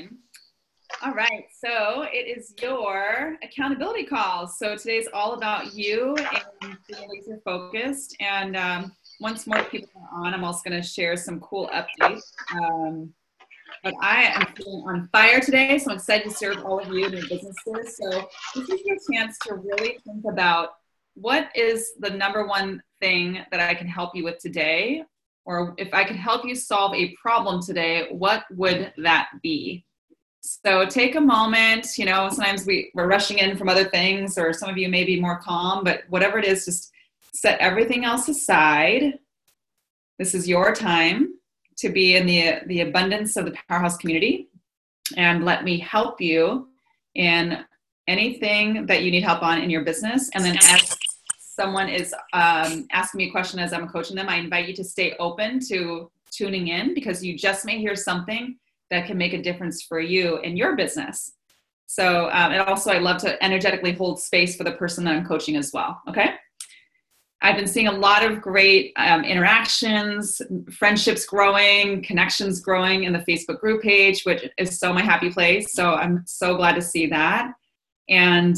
All right, so it is your accountability call. So today's all about you and being laser focused. And once more people are on, I'm also going to share some cool updates. But I am feeling on fire today, so I'm excited to serve all of you in your businesses. So this is your chance to really think about what is the number one thing that I can help you with today, or if I can help you solve a problem today, what would that be? So take a moment, sometimes we're rushing in from other things, or some of you may be more calm, but whatever it is, just set everything else aside. This is your time to be in the abundance of the Powerhouse community, and let me help you in anything that you need help on in your business. And then as someone is asking me a question as I'm coaching them, I invite you to stay open to tuning in, because you just may hear something that can make a difference for you in your business. So, and also I love to energetically hold space for the person that I'm coaching as well, okay? I've been seeing a lot of great interactions, friendships growing, connections growing in the Facebook group page, which is so my happy place. So I'm so glad to see that. And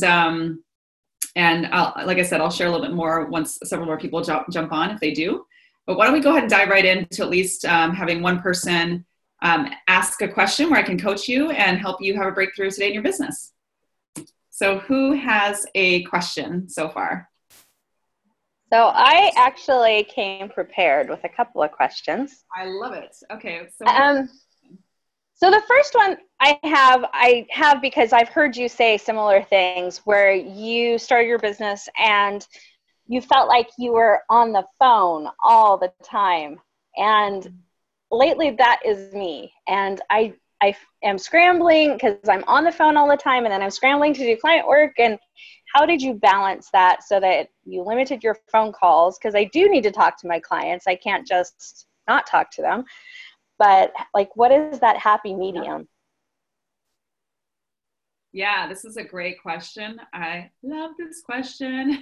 like I said, I'll share a little bit more once several more people jump on if they do. But why don't we go ahead and dive right into at least having one person ask a question where I can coach you and help you have a breakthrough today in your business. So who has a question so far? So I actually came prepared with a couple of questions. I love it. Okay. So the first one I have because I've heard you say similar things where you started your business and you felt like you were on the phone all the time. And lately that is me. And I am scrambling because I'm on the phone all the time, and then I'm scrambling to do client work. And how did you balance that so that you limited your phone calls? Because I do need to talk to my clients. I can't just not talk to them. But what is that happy medium? Yeah, this is a great question. I love this question.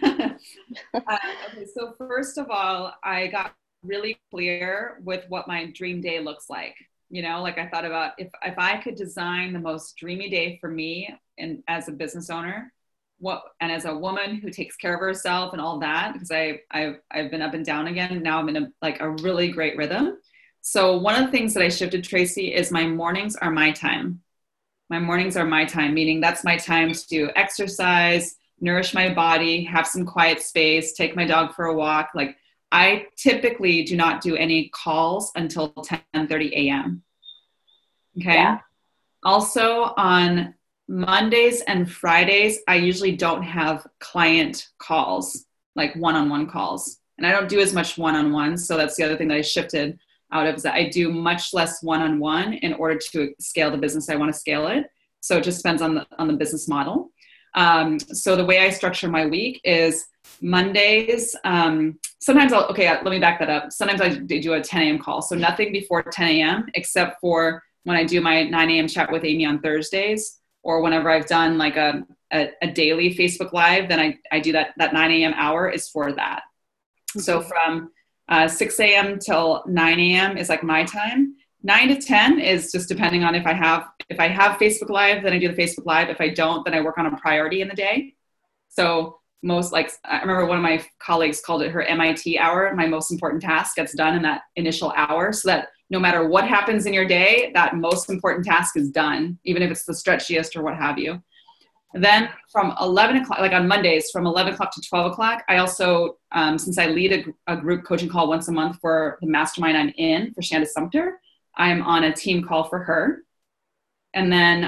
Okay, so first of all, I got really clear with what my dream day looks like. I thought about if I could design the most dreamy day for me and as a business owner, and as a woman who takes care of herself and all that, because I've been up and down again. Now I'm in a really great rhythm. So one of the things that I shifted, Tracy, is my mornings are my time. My mornings are my time, meaning that's my time to exercise, nourish my body, have some quiet space, take my dog for a walk. I typically do not do any calls until 10:30 a.m. Okay. Yeah. Also on Mondays and Fridays, I usually don't have client calls, like one-on-one calls. And I don't do as much one-on-one. So that's the other thing that I shifted out of, is that I do much less one-on-one in order to scale the business. I want to scale it. So it just depends on the business model. So the way I structure my week is Mondays. Sometimes let me back that up. Sometimes I do a 10 a.m. call. So nothing before 10 a.m. except for when I do my 9 a.m. chat with Amy on Thursdays, or whenever I've done a daily Facebook Live, then I do that 9 a.m. hour is for that. Mm-hmm. So from 6 a.m. till 9 a.m. is my time. 9 to 10 is just depending on if I have Facebook Live, then I do the Facebook Live. If I don't, then I work on a priority in the day. So I remember one of my colleagues called it her MIT hour. My most important task gets done in that initial hour, so that no matter what happens in your day, that most important task is done, even if it's the stretchiest or what have you. Then from 11 o'clock, on Mondays, from 11 o'clock to 12 o'clock, I also, since I lead a group coaching call once a month for the mastermind I'm in for Shanda Sumter, I'm on a team call for her. And then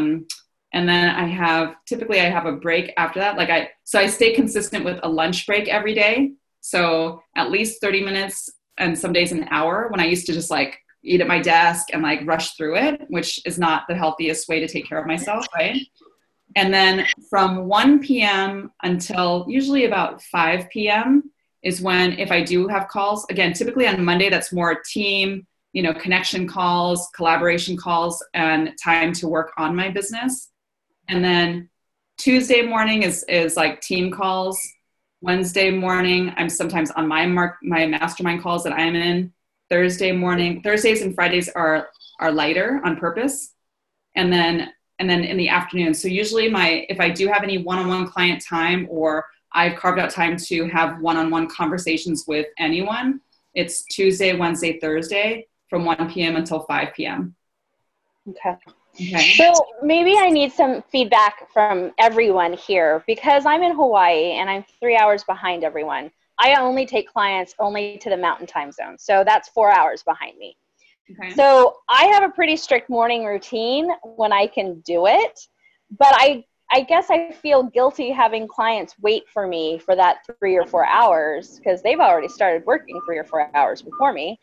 I have a break after that. So I stay consistent with a lunch break every day. So at least 30 minutes and some days an hour, when I used to just eat at my desk and rush through it, which is not the healthiest way to take care of myself, right? And then from 1 p.m. until usually about 5 p.m. is when, if I do have calls, again, typically on Monday, that's more team, connection calls, collaboration calls, and time to work on my business. And then Tuesday morning is team calls. Wednesday morning, I'm sometimes on my mastermind calls that I'm in. Thursdays and Fridays are lighter on purpose. and then in the afternoon. So usually if I do have any one-on-one client time, or I've carved out time to have one-on-one conversations with anyone, it's Tuesday, Wednesday, Thursday from 1 p.m. until 5 p.m. Okay. Okay. So maybe I need some feedback from everyone here, because I'm in Hawaii and I'm 3 hours behind everyone. I only take clients only to the mountain time zone. So that's 4 hours behind me. Okay. So I have a pretty strict morning routine when I can do it, but I guess I feel guilty having clients wait for me for that 3 or 4 hours, because they've already started working 3 or 4 hours before me.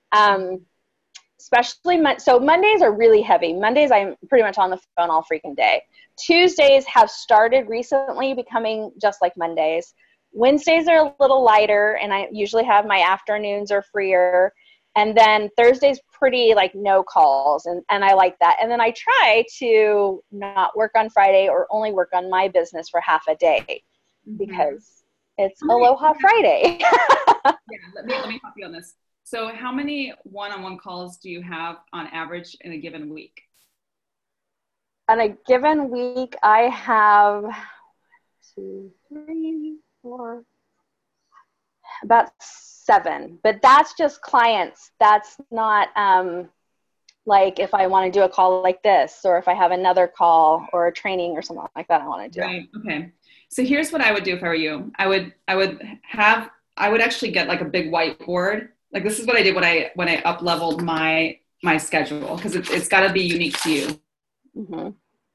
Especially, so Mondays are really heavy. Mondays, I'm pretty much on the phone all freaking day. Tuesdays have started recently becoming just like Mondays. Wednesdays are a little lighter, and I usually have my afternoons are freer. And then Thursday's pretty like no calls, and I like that. And then I try to not work on Friday, or only work on my business for half a day, because it's Aloha Friday. Yeah, let me help you on this. So how many one-on-one calls do you have on average in a given week? On a given week, I have 2, 3, 4, about 7, but that's just clients. That's not like if I want to do a call like this, or if I have another call or a training or something like that I want to do. Right. Okay. So here's what I would do if I were you. I would actually get like a big whiteboard. Like this is what I did when I up leveled my schedule, because it's got to be unique to you. Mm-hmm.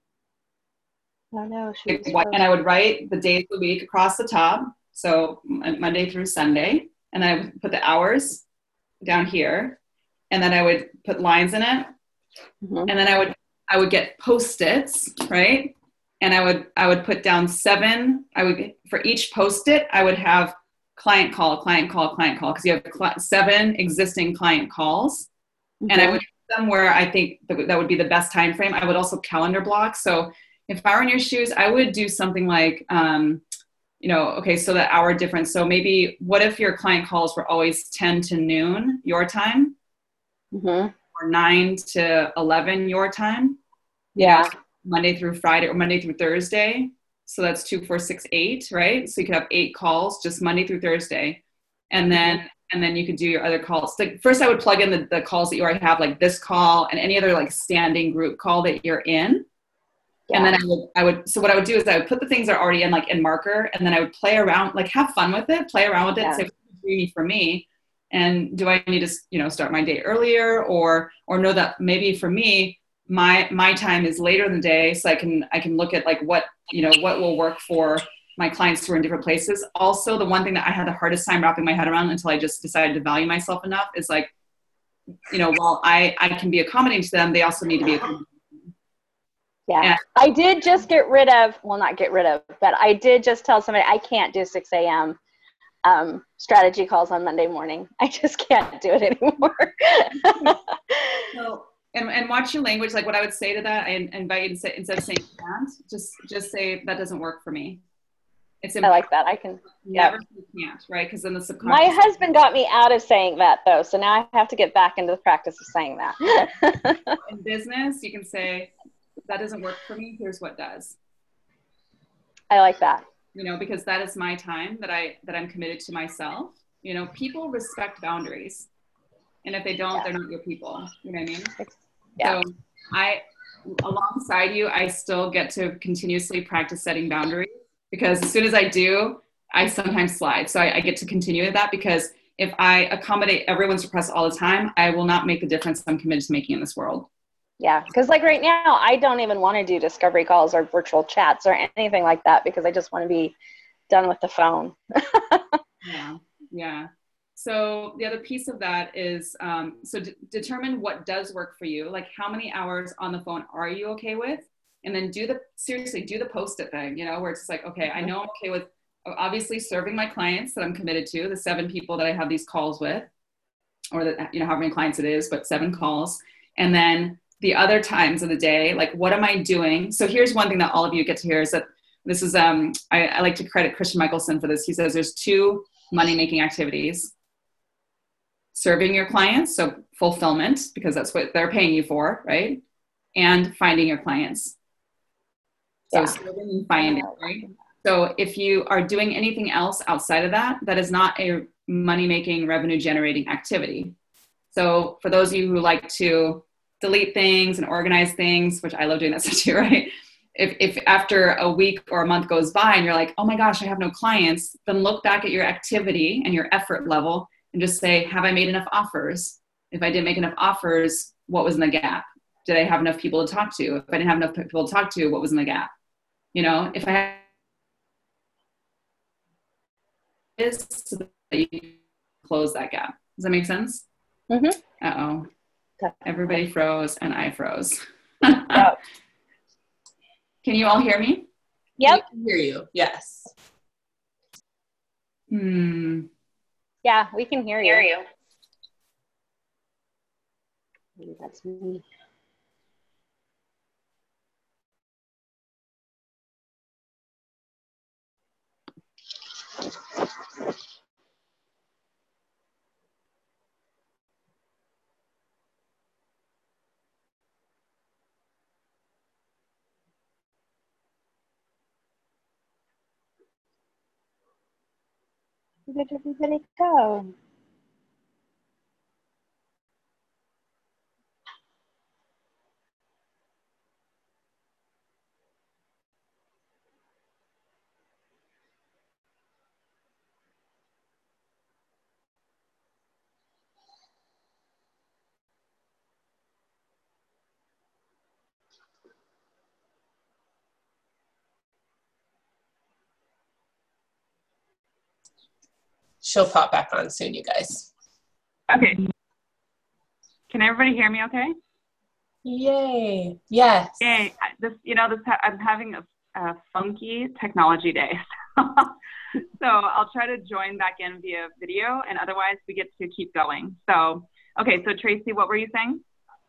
Oh no, and I would write the days of the week across the top. So Monday through Sunday. And then I would put the hours down here. And then I would put lines in it. Mm-hmm. And then I would get Post-its, right? And I would put down 7. For each Post-it, I would have client call, because you have 7 existing client calls. Mm-hmm. And I would put them where I think that would be the best time frame. I would also calendar block. So if I were in your shoes, I would do something like, okay, so the hour difference. So maybe what if your client calls were always 10 to noon your time, mm-hmm. or 9 to 11 your time? Yeah. Monday through Friday, or Monday through Thursday. So that's 2, 4, 6, 8, right? So you could have 8 calls just Monday through Thursday. And then you could do your other calls. Like first I would plug in the calls that you already have, like this call and any other like standing group call that you're in. Yeah. And then so what I would do is I would put the things that are already in like in marker, and then I would play around, like have fun with it, play around with it. Yeah. Say, for me, and do I need to, start my day earlier, or know that maybe for me, my time is later in the day, so I can look at like what will work for my clients who are in different places. Also, the one thing that I had the hardest time wrapping my head around until I just decided to value myself enough is like, while I can be accommodating to them, they also need to be accommodating. Yeah. And I did just but I did just tell somebody I can't do 6 a.m. Strategy calls on Monday morning. I just can't do it anymore. So, and watch your language. Like what I would say to that, I invite you to say, instead of saying can't, just say that doesn't work for me. I like that. I can never can't, right? Because then the subconscious. My husband got me out of saying that though, so now I have to get back into the practice of saying that. In business, you can say that doesn't work for me. Here's what does. I like that. Because that is my time that I'm committed to myself. People respect boundaries, and if they don't, they're not your people. You know what I mean? Yeah. So alongside you, I still get to continuously practice setting boundaries, because as soon as I do, I sometimes slide. So I get to continue with that, because if I accommodate everyone's requests all the time, I will not make the difference I'm committed to making in this world. Yeah, because like right now, I don't even want to do discovery calls or virtual chats or anything like that, because I just want to be done with the phone. Yeah. So the other piece of that is, determine what does work for you. Like how many hours on the phone are you okay with? And then do the Post-it thing, where it's like, okay, I know I'm okay with obviously serving my clients that I'm committed to, the 7 people that I have these calls with, or that, however many clients it is, but 7 calls. And then the other times of the day, like what am I doing? So here's one thing that all of you get to hear is that this is, I like to credit Christian Michelson for this. He says there's 2 money-making activities: serving your clients, so fulfillment, because that's what they're paying you for, right? and finding your clients. So Yeah. serving and finding, right? So if you are doing anything else outside of that, that is not a money-making, revenue-generating activity. So for those of you who like to delete things and organize things, which I love doing that stuff too, right? If after a week or a month goes by and you're like, oh my gosh, I have no clients, then look back at your activity and your effort level and just say, have I made enough offers? If I didn't make enough offers, what was in the gap? Did I have enough people to talk to? If I didn't have enough people to talk to, what was in the gap? You know, if I had this, so that you can close that gap. Does that make sense? Mm-hmm. Uh-oh. Everybody froze and I froze. Yep. Can you all hear me? Yep. We can hear you. Yes. Yeah, we can hear you. Maybe that's me. Where did everybody go? She'll pop back on soon, you guys. Okay. Can everybody hear me okay? Yay. Yes. Yay. I'm having a funky technology day. So I'll try to join back in via video, and otherwise we get to keep going. So, okay. So Tracy, what were you saying?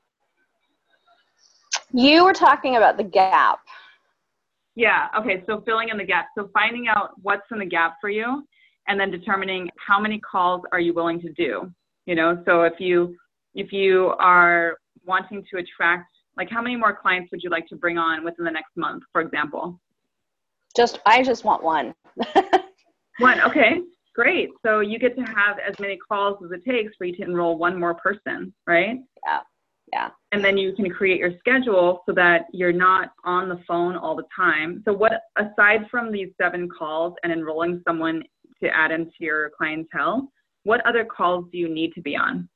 You were talking about the gap. Yeah. Okay. So filling in the gap. So finding out what's in the gap for you, and then determining how many calls are you willing to do. You know, so if you are wanting to attract, like, how many more clients would you like to bring on within the next month, for example? I just want one. One. Okay. Great. So you get to have as many calls as it takes for you to enroll one more person, right? Yeah. Yeah. And then you can create your schedule so that you're not on the phone all the time. So what, aside from these 7 calls and enrolling someone to add into your clientele, what other calls do you need to be on?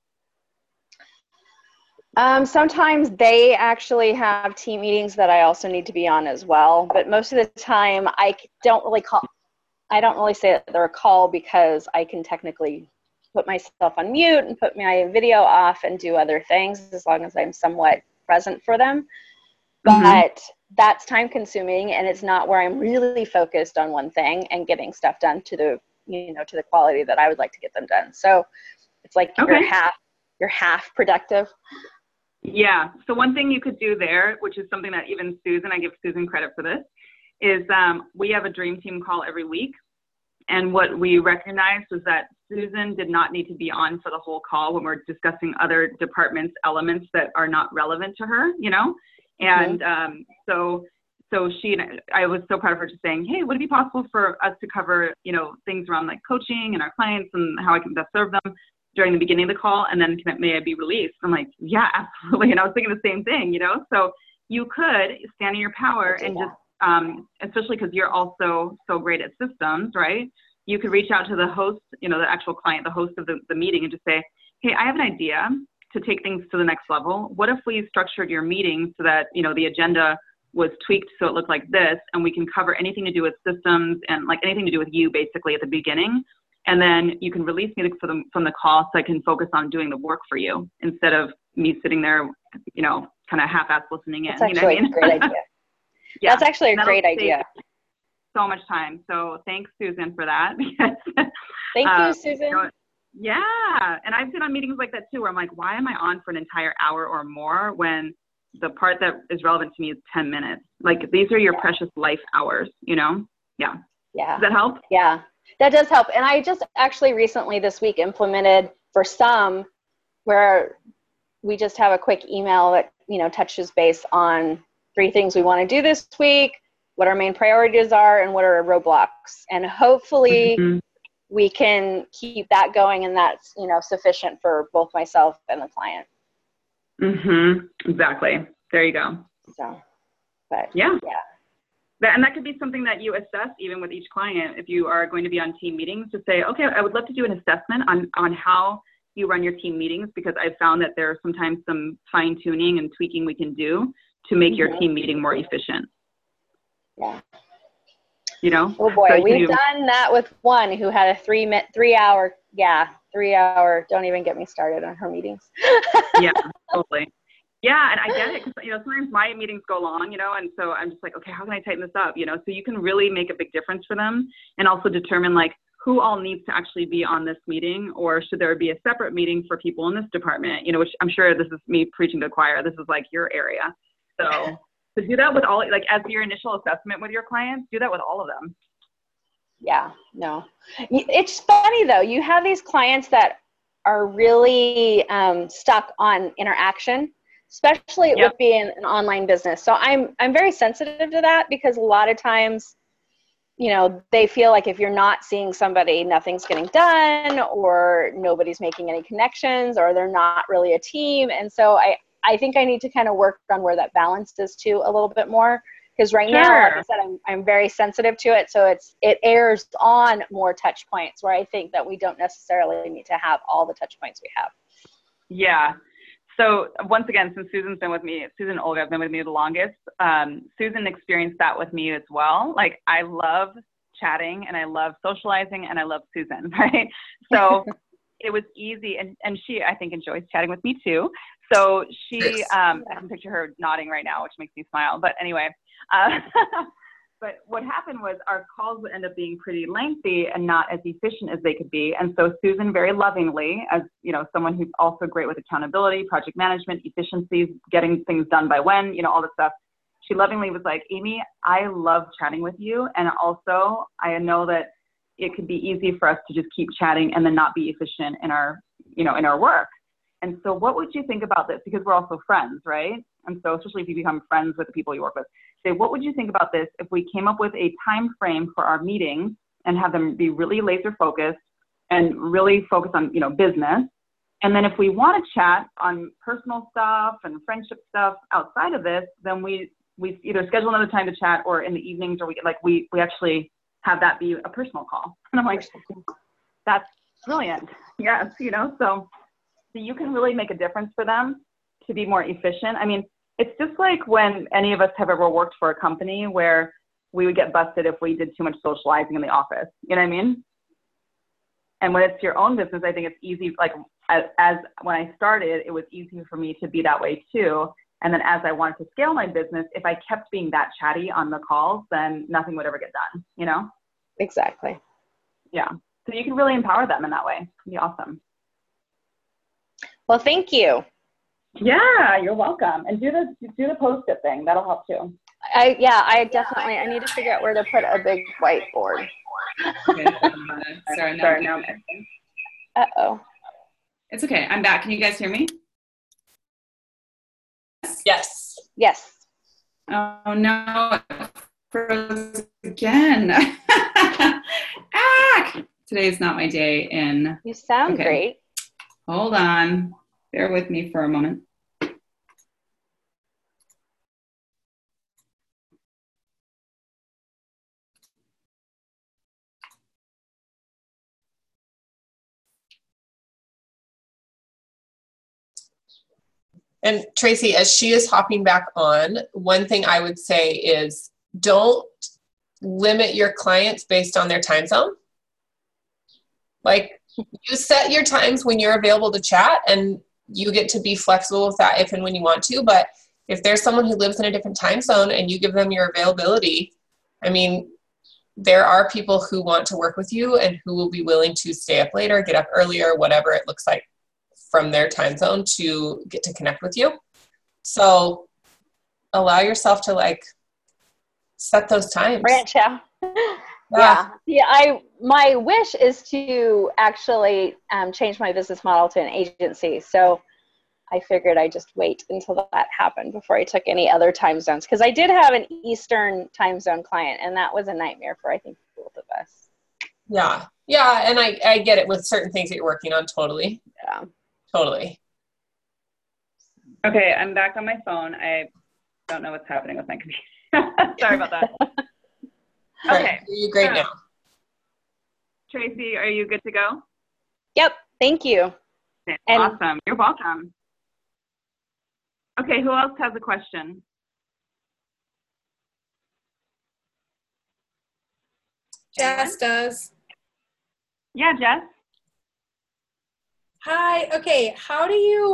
Sometimes they actually have team meetings that I also need to be on as well. But most of the time I don't really say that they're a call, because I can technically put myself on mute and put my video off and do other things as long as I'm somewhat present for them. But that's time consuming, and it's not where I'm really focused on one thing and getting stuff done to the quality that I would like to get them done. So it's like you're half productive. Yeah. So one thing you could do there, which is something that even Susan, I give Susan credit for this, is we have a dream team call every week. And what we recognized was that Susan did not need to be on for the whole call when we're discussing other departments' elements that are not relevant to her, you know? And so I was so proud of her just saying, hey, would it be possible for us to cover, you know, things around like coaching and our clients and how I can best serve them during the beginning of the call, and then may I be released? I'm like, yeah, absolutely. And I was thinking the same thing, you know? So you could stand in your power and just, especially because you're also so great at systems, right? You could reach out to the host, you know, the actual client, the host of the meeting, and just say, hey, I have an idea to take things to the next level. What if we structured your meeting so that, you know, the agenda was tweaked so it looked like this, and we can cover anything to do with systems and like anything to do with you basically at the beginning. And then you can release me from the call so I can focus on doing the work for you instead of me sitting there, you know, kind of half-ass listening in. That's actually a great idea. Yeah, that's actually a great idea. So much time. So thanks, Susan, for that. Thank you, Susan. You know, yeah. And I've been on meetings like that too, where I'm like, why am I on for an entire hour or more when the part that is relevant to me is 10 minutes? Like, these are your precious life hours, you know? Yeah. Yeah. Does that help? Yeah, that does help. And I just actually recently this week implemented for some where we just have a quick email that, touches base on 3 things we want to do this week, what our main priorities are, and what are our roadblocks. And hopefully we can keep that going, and that's, sufficient for both myself and the client. Exactly. There you go. So, but yeah. And that could be something that you assess even with each client. If you are going to be on team meetings, to say, okay, I would love to do an assessment on how you run your team meetings, because I've found that there are sometimes some fine tuning and tweaking we can do to make your team meeting more efficient. Yeah. Oh boy, so we've done that with one who had a 3 hour, don't even get me started on her meetings. Yeah, totally. Yeah, and I get it, because sometimes my meetings go long, and so I'm just like, okay, how can I tighten this up? So you can really make a big difference for them, and also determine like who all needs to actually be on this meeting, or should there be a separate meeting for people in this department? Which I'm sure this is me preaching to the choir. This is like your area, so to do that with all, like as your initial assessment with your clients, do that with all of them. Yeah, no, it's funny though. You have these clients that are really stuck on interaction, especially with being an online business. So I'm very sensitive to that, because a lot of times, they feel like if you're not seeing somebody, nothing's getting done, or nobody's making any connections, or they're not really a team. And so I think I need to kind of work on where that balance is too a little bit more, because right now, like I said, I'm very sensitive to it. So it airs on more touch points, where I think that we don't necessarily need to have all the touch points we have. Yeah. So once again, since Susan and Olga have been with me the longest, Susan experienced that with me as well. Like, I love chatting, and I love socializing, and I love Susan, right? So it was easy. And she, I think, enjoys chatting with me too. So she, I can picture her nodding right now, which makes me smile. But anyway, but what happened was our calls would end up being pretty lengthy and not as efficient as they could be. And so Susan, very lovingly, as someone who's also great with accountability, project management, efficiencies, getting things done by when, all this stuff, she lovingly was like, Amy, I love chatting with you. And also I know that it could be easy for us to just keep chatting and then not be efficient in our, in our work. And so what would you think about this? Because we're also friends, right? And so especially if you become friends with the people you work with, say, what would you think about this if we came up with a time frame for our meetings and have them be really laser focused and really focus on, business. And then if we want to chat on personal stuff and friendship stuff outside of this, then we either schedule another time to chat, or in the evenings, or we actually have that be a personal call. And I'm like, that's brilliant. Yes. So you can really make a difference for them to be more efficient. I mean, it's just like when any of us have ever worked for a company where we would get busted if we did too much socializing in the office. You know what I mean? And when it's your own business, I think it's easy. Like as when I started, it was easy for me to be that way too. And then as I wanted to scale my business, if I kept being that chatty on the calls, then nothing would ever get done, Exactly. Yeah. So you can really empower them in that way. It'd be awesome. Well, thank you. Yeah, you're welcome. And do the Post-it thing. That'll help too. I need to figure out where to put a big whiteboard. Okay, sorry, now. Uh-oh. It's okay. I'm back. Can you guys hear me? Yes. Yes. Oh no, it froze again. Today's not my day in. You sound great. Hold on. Bear with me for a moment. And Tracy, as she is hopping back on, one thing I would say is don't limit your clients based on their time zone. Like, you set your times when you're available to chat, and you get to be flexible with that if and when you want to. But if there's someone who lives in a different time zone and you give them your availability, I mean, there are people who want to work with you and who will be willing to stay up later, get up earlier, whatever it looks like from their time zone to get to connect with you. So allow yourself to set those times. Branch out. Yeah. My wish is to actually change my business model to an agency. So I figured I'd just wait until that happened before I took any other time zones. Because I did have an Eastern time zone client, and that was a nightmare for, I think, both of us. Yeah. Yeah. And I get it with certain things that you're working on. Totally. Yeah. Totally. Okay, I'm back on my phone. I don't know what's happening with my computer. Sorry about that. Okay. You're great now. Tracy, are you good to go? Yep. Thank you. Okay, awesome. You're welcome. Okay, who else has a question? Jess does. Yeah, Jess. Hi. Okay. How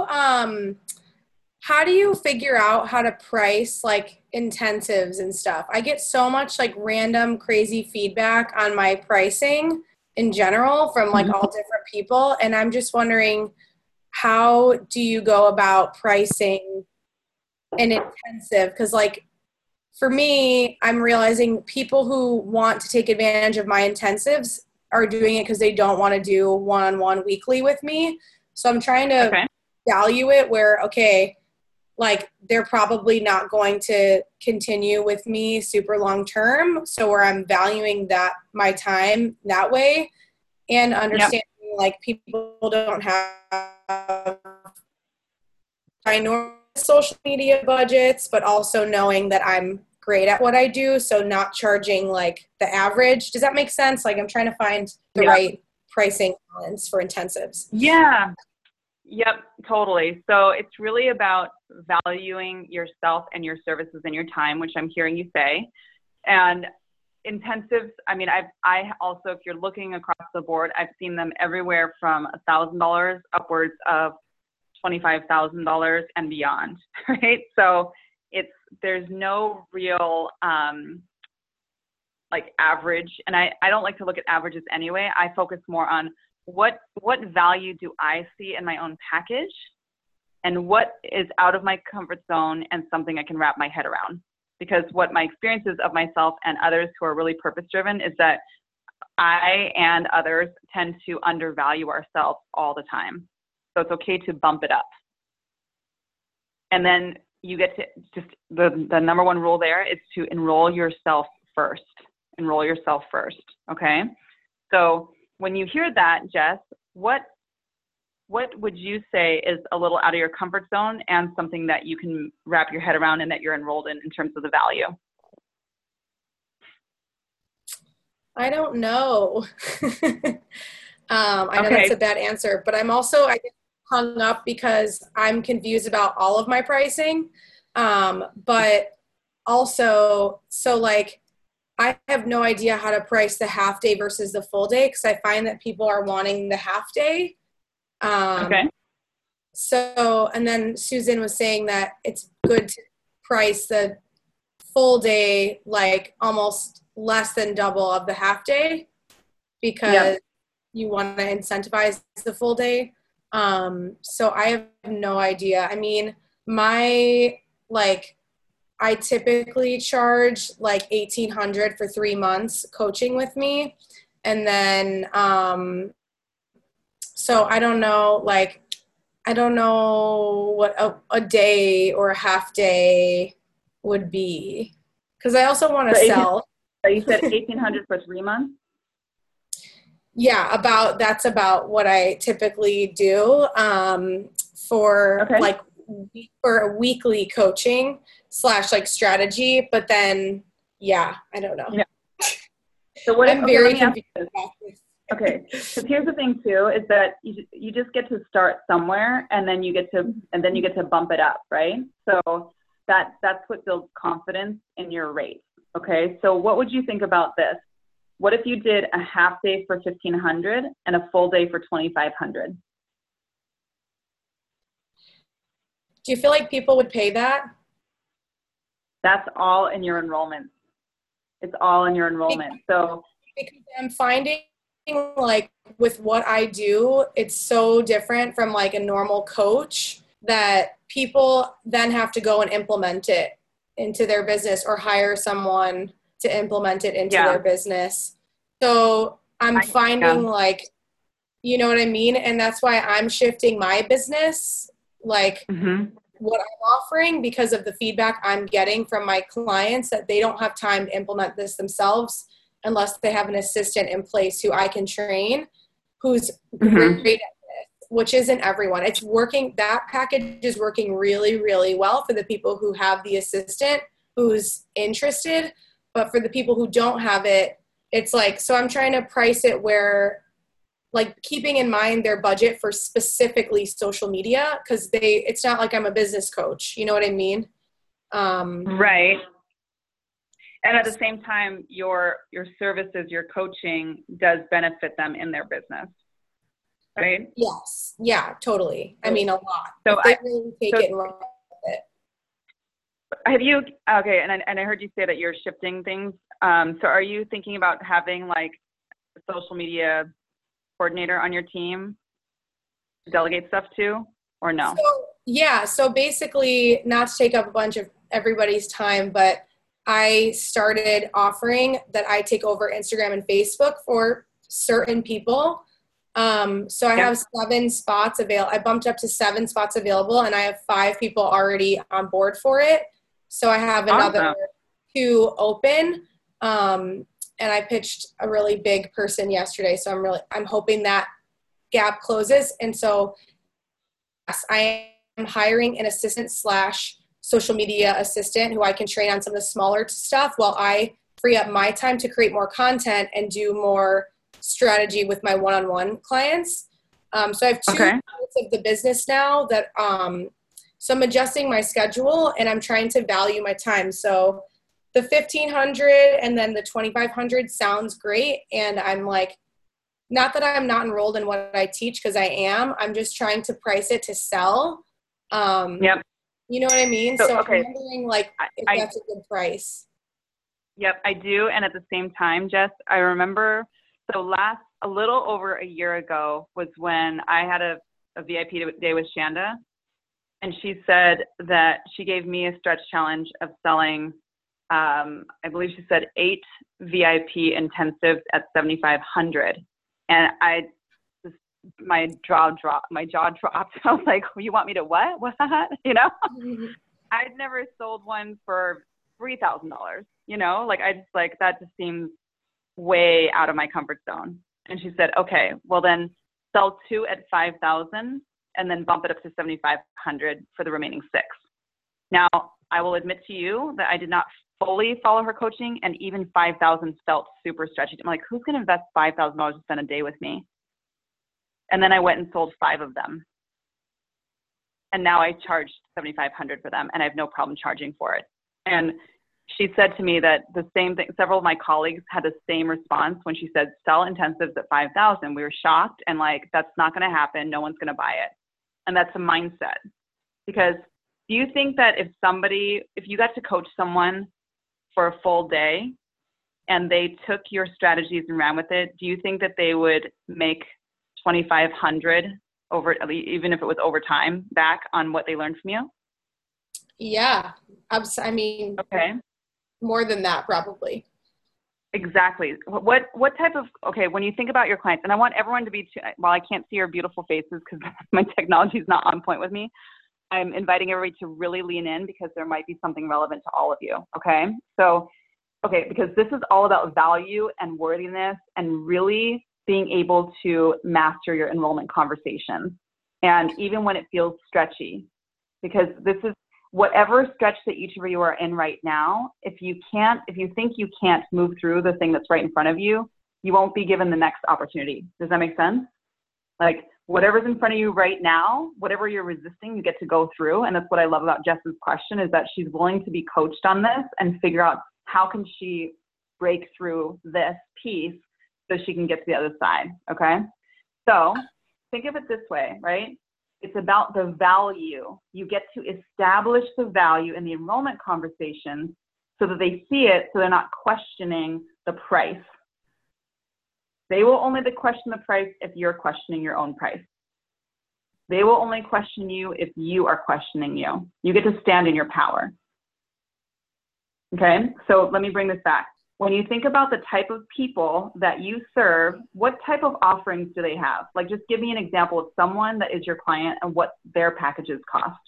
do you figure out how to price like intensives and stuff? I get so much like random crazy feedback on my pricing in general from like all different people. And I'm just wondering, how do you go about pricing an intensive? Because like for me, I'm realizing people who want to take advantage of my intensives are doing it because they don't want to do one-on-one weekly with me. So I'm trying to value it where, okay, like they're probably not going to continue with me super long term. So where I'm valuing that my time that way and understanding like people don't have ginormous social media budgets, but also knowing that I'm great at what I do. So not charging like the average. Does that make sense? Like I'm trying to find the right pricing balance for intensives. Yeah. Yep, totally. So it's really about valuing yourself and your services and your time, which I'm hearing you say. And intensives, I mean, I also, if you're looking across the board, I've seen them everywhere from $1,000 upwards of $25,000 and beyond, right? So there's no real like average. And I don't like to look at averages anyway. I focus more on what value do I see in my own package and what is out of my comfort zone and something I can wrap my head around. Because what my experiences of myself and others who are really purpose-driven is that I and others tend to undervalue ourselves all the time. So it's okay to bump it up. And then you get to just, the number one rule there is to enroll yourself first. Enroll yourself first, okay? So when you hear that, Jess, what would you say is a little out of your comfort zone and something that you can wrap your head around and that you're enrolled in terms of the value? I don't know. I know that's a bad answer, but I get hung up because I'm confused about all of my pricing. But also, so like, I have no idea how to price the half day versus the full day because I find that people are wanting the half day. So, and then Susan was saying that it's good to price the full day like almost less than double of the half day because you want to incentivize the full day. So I have no idea. I mean, I typically charge like $1,800 for 3 months coaching with me. And then, so I don't know what a day or a half day would be. Cause I also want to sell. So you said $1,800 for 3 months? Yeah, that's about what I typically do, for a weekly coaching / like strategy, but then, I don't know. Yeah. So I'm very confused about this. Okay, because here's the thing too, is that you just get to start somewhere and then you get to bump it up, right? So that's what builds confidence in your rate. Okay, so what would you think about this? What if you did a half day for $1,500 and a full day for $2,500? Do you feel like people would pay that? That's all in your enrollment. It's all in your enrollment. Because I'm finding like with what I do, it's so different from like a normal coach that people then have to go and implement it into their business or hire someone to implement it into their business. So I'm finding like, you know what I mean? And that's why I'm shifting my business like what I'm offering because of the feedback I'm getting from my clients that they don't have time to implement this themselves unless they have an assistant in place who I can train, who's great at this, which isn't everyone. It's working, that package is working really, really well for the people who have the assistant who's interested, but for the people who don't have it, it's like, so I'm trying to price it where, like, keeping in mind their budget for specifically social media, because it's not like I'm a business coach, you know what I mean? Right. And at the same time, your services, your coaching does benefit them in their business, right? Yes. Yeah, totally. I mean, a lot. So if they really take it and run with it. Have you, okay, and I heard you say that you're shifting things. So are you thinking about having like a social media coordinator on your team to delegate stuff to, or no? So basically, not to take up a bunch of everybody's time, but I started offering that I take over Instagram and Facebook for certain people. So I have 7 spots available. I bumped up to 7 spots available, and I have 5 people already on board for it. So I have another 2 open. And I pitched a really big person yesterday. So I'm hoping that gap closes. And so yes, I am hiring an assistant / social media assistant who I can train on some of the smaller stuff while I free up my time to create more content and do more strategy with my one-on-one clients. So I have 2 parts of the business now that, so I'm adjusting my schedule and I'm trying to value my time. So the 1,500 and then the 2,500 sounds great. And I'm like, not that I'm not enrolled in what I teach, because I am. I'm just trying to price it to sell. You know what I mean? So I'm wondering, like, if that's a good price. Yep, I do. And at the same time, Jess, I remember, a little over a year ago was when I had a VIP day with Shanda. And she said that she gave me a stretch challenge of selling, I believe she said 8 VIP intensives at 7,500. And my jaw dropped. I was like, you want me to what? What? You know, I'd never sold one for $3,000, you know, like that just seems way out of my comfort zone. And she said, okay, well then sell 2 at 5,000 and then bump it up to 7,500 for the remaining 6. Now, I will admit to you that I did not fully follow her coaching, and even 5,000 felt super stretchy. I'm like, who's going to invest $5,000 to spend a day with me? And then I went and sold 5 of them. And now I charged 7,500 for them, and I have no problem charging for it. And she said to me that the same thing, several of my colleagues had the same response when she said, sell intensives at 5,000. We were shocked and like, that's not going to happen. No one's going to buy it. And that's a mindset. Because do you think that if you got to coach someone for a full day and they took your strategies and ran with it, do you think that they would make 2,500 over, even if it was overtime, back on what they learned from you? Yeah, I mean, more than that probably. Exactly. What type of, when you think about your clients, and I want everyone to be, while I can't see your beautiful faces because my technology is not on point with me, I'm inviting everybody to really lean in because there might be something relevant to all of you. Okay. So, because this is all about value and worthiness and really being able to master your enrollment conversations. And even when it feels stretchy, because this is whatever stretch that each of you are in right now, if you think you can't move through the thing that's right in front of you, you won't be given the next opportunity. Does that make sense? Like whatever's in front of you right now, whatever you're resisting, you get to go through. And that's what I love about Jess's question, is that she's willing to be coached on this and figure out how can she break through this piece so she can get to the other side. Okay. So think of it this way, right? It's about the value. You get to establish the value in the enrollment conversations so that they see it, so they're not questioning the price. They will only question the price if you're questioning your own price. They will only question you if you are questioning you. You get to stand in your power. Okay, so let me bring this back. when you think about the type of people that you serve, what type of offerings do they have? Like, just give me an example of someone that is your client and what their packages cost.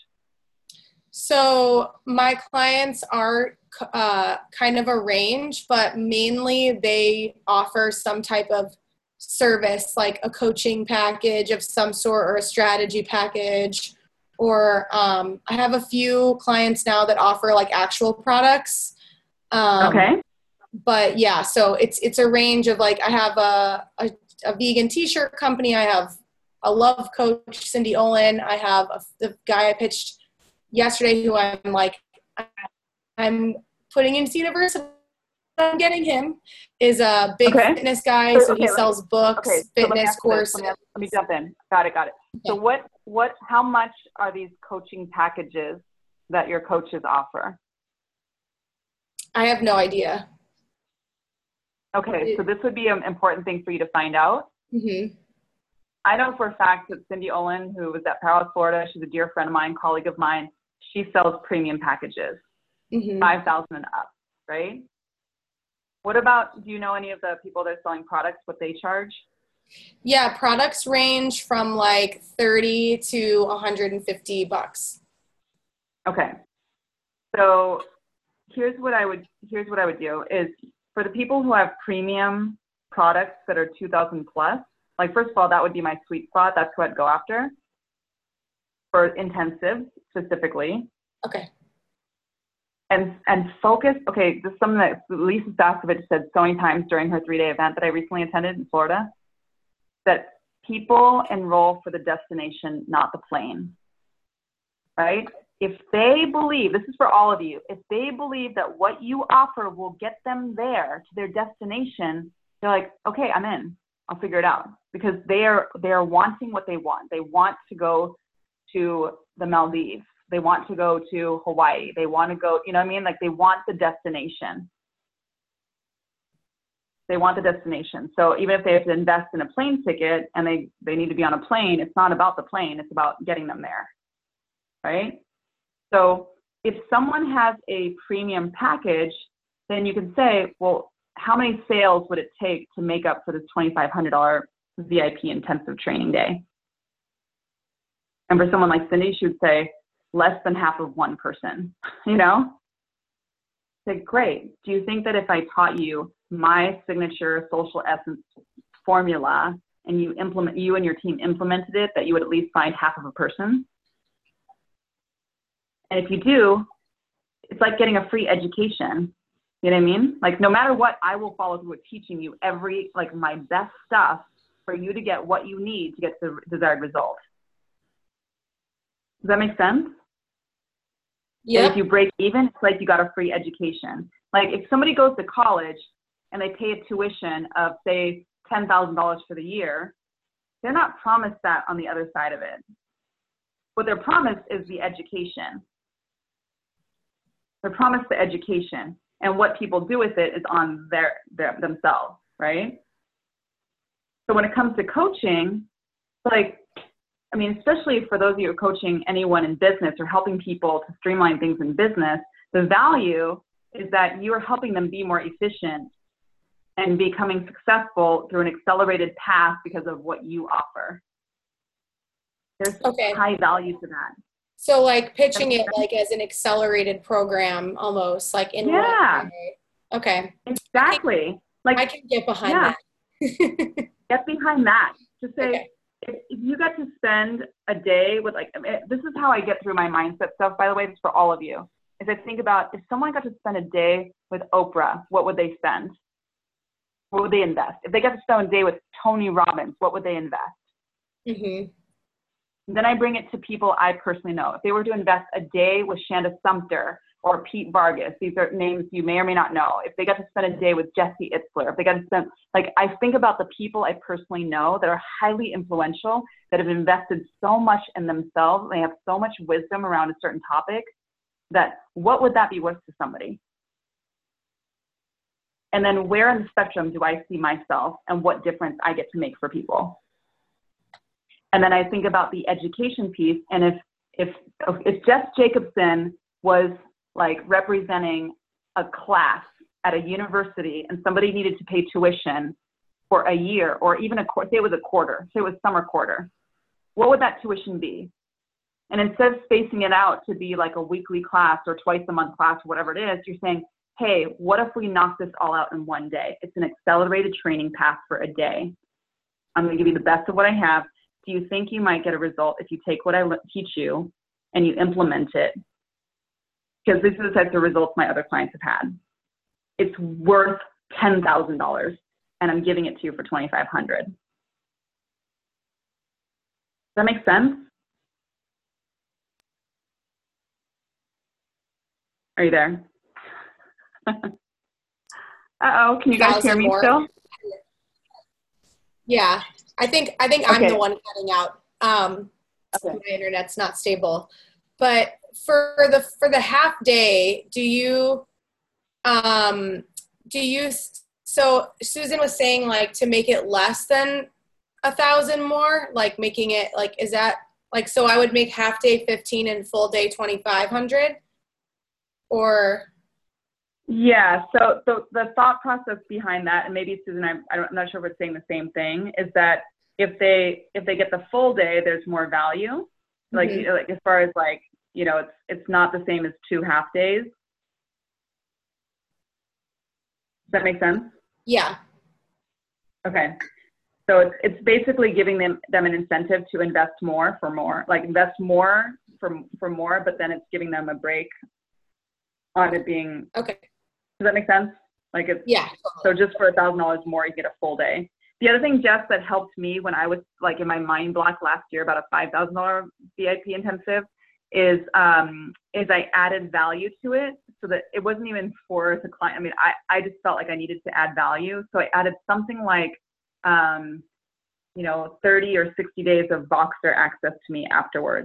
So my clients are kind of a range, but mainly they offer some type of service, like a coaching package of some sort or a strategy package. Or I have a few clients now that offer like actual products. Okay. But yeah, so it's a range of like, I have a vegan t-shirt company. I have a love coach, Cindy Olin. I have the guy I pitched yesterday who I'm putting into University. I'm getting him is a big fitness guy. So he sells books, fitness courses. Let me jump in. Got it. Okay. So how much are these coaching packages that your coaches offer? I have no idea. Okay. So this would be an important thing for you to find out. Mm-hmm. I know for a fact that Cindy Olin, who was at Powerhouse, Florida, she's a dear friend of mine, colleague of mine. She sells premium packages, $5,000 and up, right? What about, do you know any of the people that are selling products, what they charge? Yeah, products range from like $30 to $150. Okay. So here's what I would do is for the people who have premium products that are 2,000 plus, like first of all, that would be my sweet spot. That's what I'd go after for intensives specifically. Okay. And focus, okay, this is something that Lisa Saskovich said so many times during her 3-day event that I recently attended in Florida, that people enroll for the destination, not the plane, right? If they believe, this is for all of you, if they believe that what you offer will get them there to their destination, they're like, okay, I'm in, I'll figure it out. Because they are wanting what they want. They want to go to the Maldives. They want to go to Hawaii. They want to go, you know what I mean? Like they want the destination. They want the destination. So even if they have to invest in a plane ticket and they need to be on a plane, it's not about the plane. It's about getting them there, right? So if someone has a premium package, then you can say, well, how many sales would it take to make up for this $2,500 VIP intensive training day? And for someone like Cindy, she would say less than half of 1%, you know? Say, great. Do you think that if I taught you my signature social essence formula and you and your team implemented it, that you would at least find half of a person? And if you do, it's like getting a free education. You know what I mean? Like no matter what, I will follow through with teaching you my best stuff for you to get what you need to get the desired result. Does that make sense? Yeah. And if you break even, it's like you got a free education. Like if somebody goes to college and they pay a tuition of say $10,000 for the year, they're not promised that on the other side of it. What they're promised is the education. They're promised the education, and what people do with it is on themselves, right? So when it comes to coaching, especially for those of you who are coaching anyone in business or helping people to streamline things in business, the value is that you are helping them be more efficient and becoming successful through an accelerated path because of what you offer. There's high value to that. So like pitching it like as an accelerated program almost like in one way. Okay. Exactly. I can get behind that. Get behind that. Just say, if you got to spend a day with this is how I get through my mindset stuff, by the way, this is for all of you. Is I think about if someone got to spend a day with Oprah, what would they spend? What would they invest? If they got to spend a day with Tony Robbins, what would they invest? Mm-hmm. Then I bring it to people I personally know. If they were to invest a day with Shanda Sumter or Pete Vargas, these are names you may or may not know. If they got to spend a day with Jesse Itzler, if they got to spend, I think about the people I personally know that are highly influential, that have invested so much in themselves, and they have so much wisdom around a certain topic, that what would that be worth to somebody? And then where in the spectrum do I see myself and what difference I get to make for people? And then I think about the education piece. And if Jess Jacobson was like representing a class at a university and somebody needed to pay tuition for a year, or even say it was a quarter, say it was summer quarter, what would that tuition be? And instead of spacing it out to be like a weekly class or twice a month class or whatever it is, you're saying, hey, what if we knock this all out in one day? It's an accelerated training path for a day. I'm going to give you the best of what I have. Do you think you might get a result if you take what I teach you and you implement it? Because this is the types of results my other clients have had. It's worth $10,000 and I'm giving it to you for $2,500. Does that make sense? Are you there? Uh-oh, can you guys hear me still? Yeah, I think Okay. I'm the one cutting out. Okay. My internet's not stable. But for the half day, so Susan was saying like to make it less than 1,000 more, like making it like, is that like, so I would make half day 15 and full day 2,500, or? Yeah, so the thought process behind that, and maybe Susan, I'm not sure if we're saying the same thing, is that if they get the full day, there's more value. Like, Mm-hmm. like as far as like, you know, it's not the same as 2 half days. Does that make sense? Yeah. Okay. So it's basically giving them an incentive to invest more for more, like invest more for more, but then it's giving them a break on it being. Okay. Does that make sense? Like it's, Yeah. so just for $1,000 more, you get a full day. The other thing, Jess, that helped me when I was like in my mind block last year about a $5,000 VIP intensive is I added value to it so that it wasn't even for the client. I mean, I just felt like I needed to add value. So I added something like, 30 or 60 days of Voxer access to me afterwards.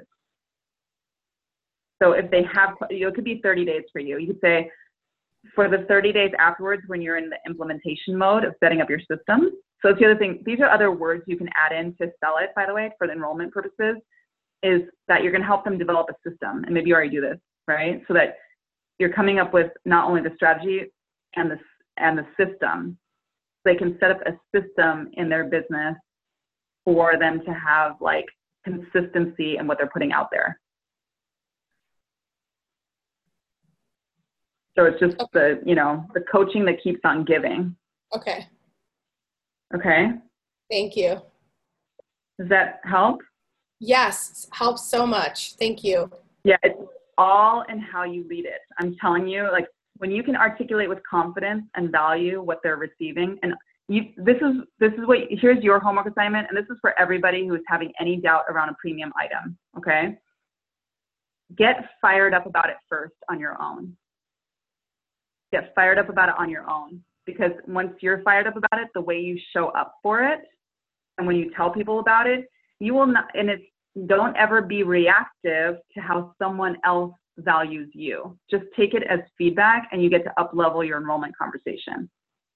So if they have, it could be 30 days for you. You could say for the 30 days afterwards when you're in the implementation mode of setting up your system. So it's the other thing. These are other words you can add in to sell it, by the way, for the enrollment purposes, is that you're going to help them develop a system. And maybe you already do this, right? So that you're coming up with not only the strategy and the system, they can set up a system in their business for them to have like consistency in what they're putting out there. So it's just the coaching that keeps on giving. Okay. Okay. Thank you. Does that help? Yes, helps so much. Thank you. Yeah, it's all in how you lead it. I'm telling you, like when you can articulate with confidence and value what they're receiving, and this is what, here's your homework assignment, and this is for everybody who is having any doubt around a premium item. Okay. Get fired up about it first on your own. Get fired up about it on your own, because once you're fired up about it, the way you show up for it and when you tell people about it, you will not, and it's, don't ever be reactive to how someone else values you. Just take it as feedback and you get to up level your enrollment conversation.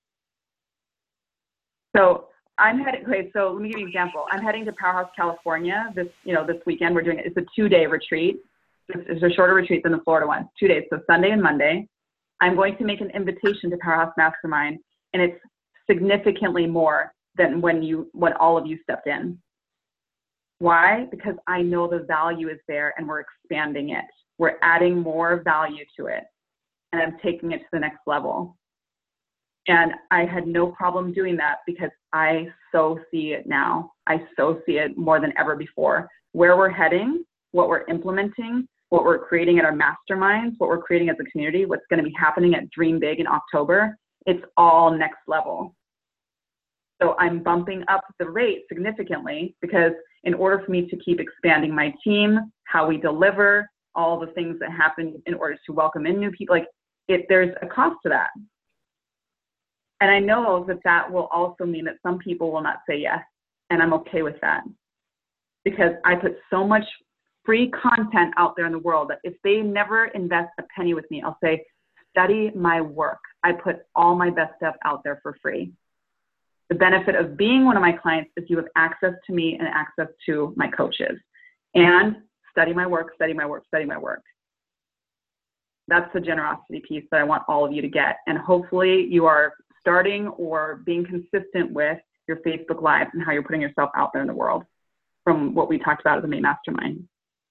So so let me give you an example. I'm heading to Powerhouse, California this weekend. We're doing it. It's a 2-day retreat. It's a shorter retreat than the Florida one, 2 days. So Sunday and Monday. I'm going to make an invitation to Powerhouse Mastermind, and it's significantly more than when all of you stepped in. Why? Because I know the value is there and we're expanding it. We're adding more value to it, and I'm taking it to the next level. And I had no problem doing that because I so see it now. I so see it more than ever before. Where we're heading, what we're implementing, what we're creating at our masterminds, what we're creating as a community, what's going to be happening at Dream Big in October, it's all next level. So I'm bumping up the rate significantly because in order for me to keep expanding my team, how we deliver, all the things that happen in order to welcome in new people, there's a cost to that. And I know that will also mean that some people will not say yes. And I'm okay with that because I put so much free content out there in the world that if they never invest a penny with me, I'll say, study my work. I put all my best stuff out there for free. The benefit of being one of my clients is you have access to me and access to my coaches. And study my work, study my work, study my work. That's the generosity piece that I want all of you to get. And hopefully you are starting or being consistent with your Facebook Lives and how you're putting yourself out there in the world from what we talked about at the May Mastermind.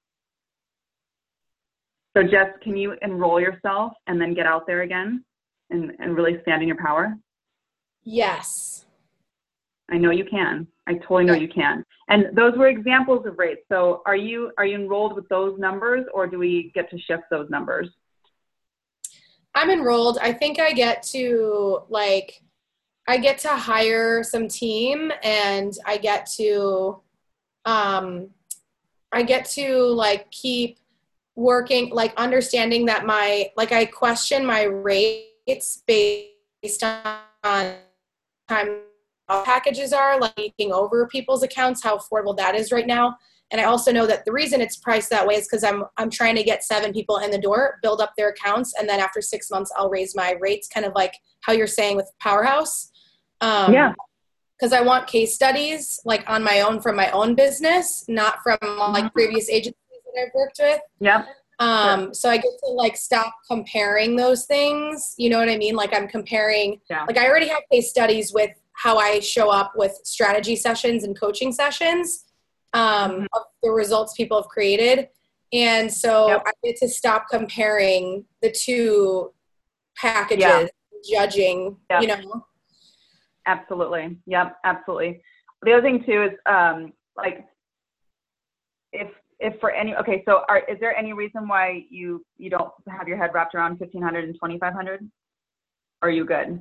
So Jess, can you enroll yourself and then get out there again and really stand in your power? Yes. I know you can. I totally know you can. And those were examples of rates. So are you enrolled with those numbers, or do we get to shift those numbers? I'm enrolled. I think I get to hire some team, and I get to like keep working, like understanding that I question my rates based on time packages are, like taking over people's accounts, how affordable that is right now. And I also know that the reason it's priced that way is because I'm trying to get 7 people in the door, build up their accounts, and then after 6 months, I'll raise my rates, kind of like how you're saying with Powerhouse. Yeah. Because I want case studies like on my own from my own business, not from like previous agencies that I've worked with. Yeah. So I get to like stop comparing those things. You know what I mean? Like I'm comparing, like I already have case studies with how I show up with strategy sessions and coaching sessions of the results people have created. And so I get to stop comparing the two packages, judging, you know? Absolutely. Yep, absolutely. The other thing too is like if for any, okay, so is there any reason why you don't have your head wrapped around 1,500 and 2,500? Are you good?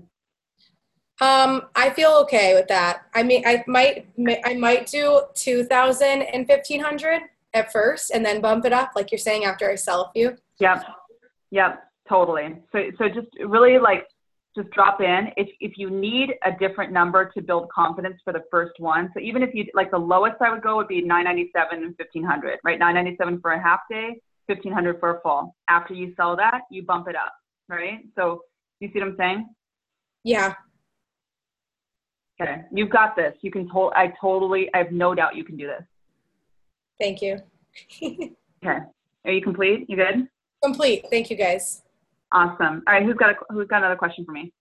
I feel okay with that. I mean, I might do 2,000 and 1,500 at first, and then bump it up, like you're saying, after I sell a few. Yep, totally. So just really just drop in. If you need a different number to build confidence for the first one, so even if you like the lowest I would go would be 997 and 1,500, right? 997 for a half day, 1,500 for a full. After you sell that, you bump it up, right? So you see what I'm saying? Yeah. Okay, you've got this. You can I have no doubt you can do this. Thank you. Okay, are you complete? You good? Complete. Thank you, guys. Awesome. All right, who's got another question for me?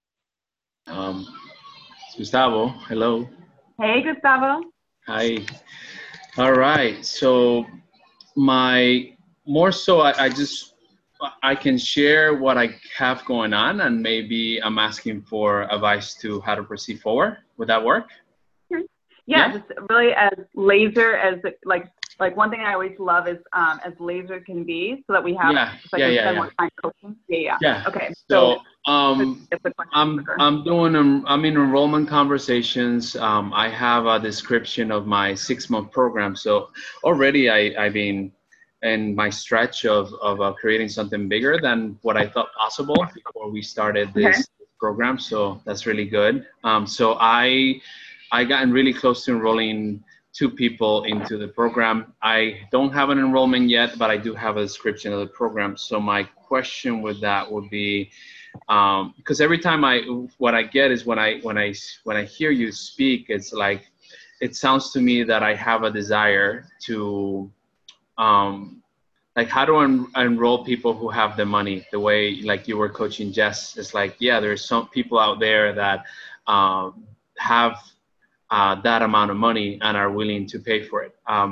Gustavo. Hello. Hey, Gustavo. Hi. All right. So I can share what I have going on, and maybe I'm asking for advice to how to proceed forward. Would that work? Yeah. Just really as laser as like one thing I always love is as laser can be, so that we have spend more time coaching. Yeah. Okay. So I'm in enrollment conversations. I have a description of my 6-month program. So already I've been in my stretch of creating something bigger than what I thought possible before we started this program. So that's really good. So I gotten really close to enrolling 2 people into the program. I don't have an enrollment yet, but I do have a description of the program. So my question with that would be, because every time what I get is when I hear you speak, it's like, it sounds to me that I have a desire to, like how to enroll people who have the money, the way like you were coaching Jess. It's like, there's some people out there that have that amount of money and are willing to pay for it.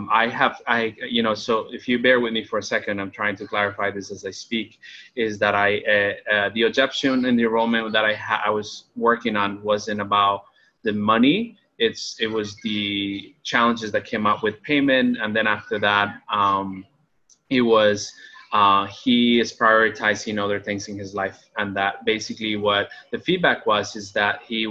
So if you bear with me for a second, I'm trying to clarify this as I speak, is that the objection in the enrollment that I was working on wasn't about the money. It was the challenges that came up with payment. And then after that, it was he is prioritizing other things in his life. And that basically what the feedback was is that he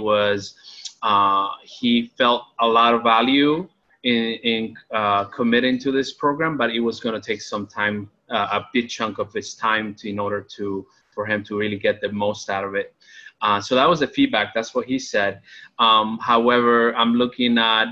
felt a lot of value in committing to this program, but it was going to take some time, a big chunk of his time in order for him to really get the most out of it. So that was the feedback. That's what he said. However, I'm looking at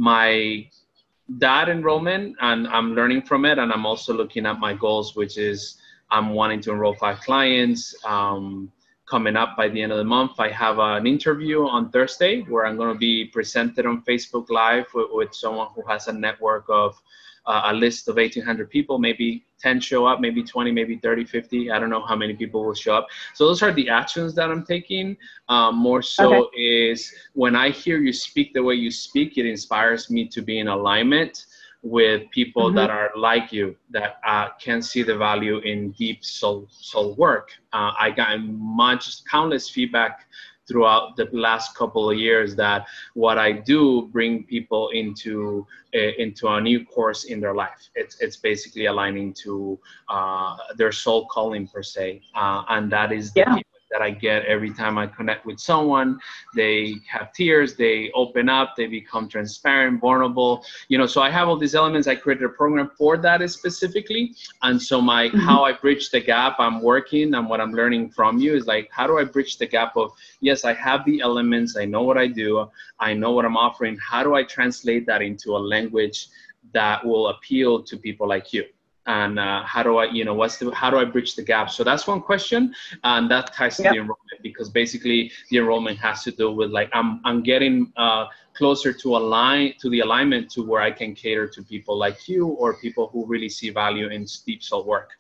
that enrollment and I'm learning from it. And I'm also looking at my goals, which is I'm wanting to enroll 5 clients. Coming up by the end of the month, I have an interview on Thursday where I'm going to be presented on Facebook Live with someone who has a network of a list of 1,800 people, maybe 10 show up, maybe 20, maybe 30, 50. I don't know how many people will show up. So those are the actions that I'm taking. More so is when I hear you speak the way you speak, it inspires me to be in alignment with people that are like you, that can see the value in deep soul work. I got countless feedback throughout the last couple of years that what I do bring people into a new course in their life. It's basically aligning to their soul calling per se, and that is the feedback that I get every time I connect with someone. They have tears, they open up, they become transparent, vulnerable. So I have all these elements. I created a program for that specifically. And so how I bridge the gap I'm working and what I'm learning from you is like, how do I bridge the gap of, yes, I have the elements, I know what I do, I know what I'm offering. How do I translate that into a language that will appeal to people like you? And how do I bridge the gap? So that's one question, and that ties to the enrollment, because basically the enrollment has to do with like I'm getting closer to the alignment to where I can cater to people like you or people who really see value in deep soul work.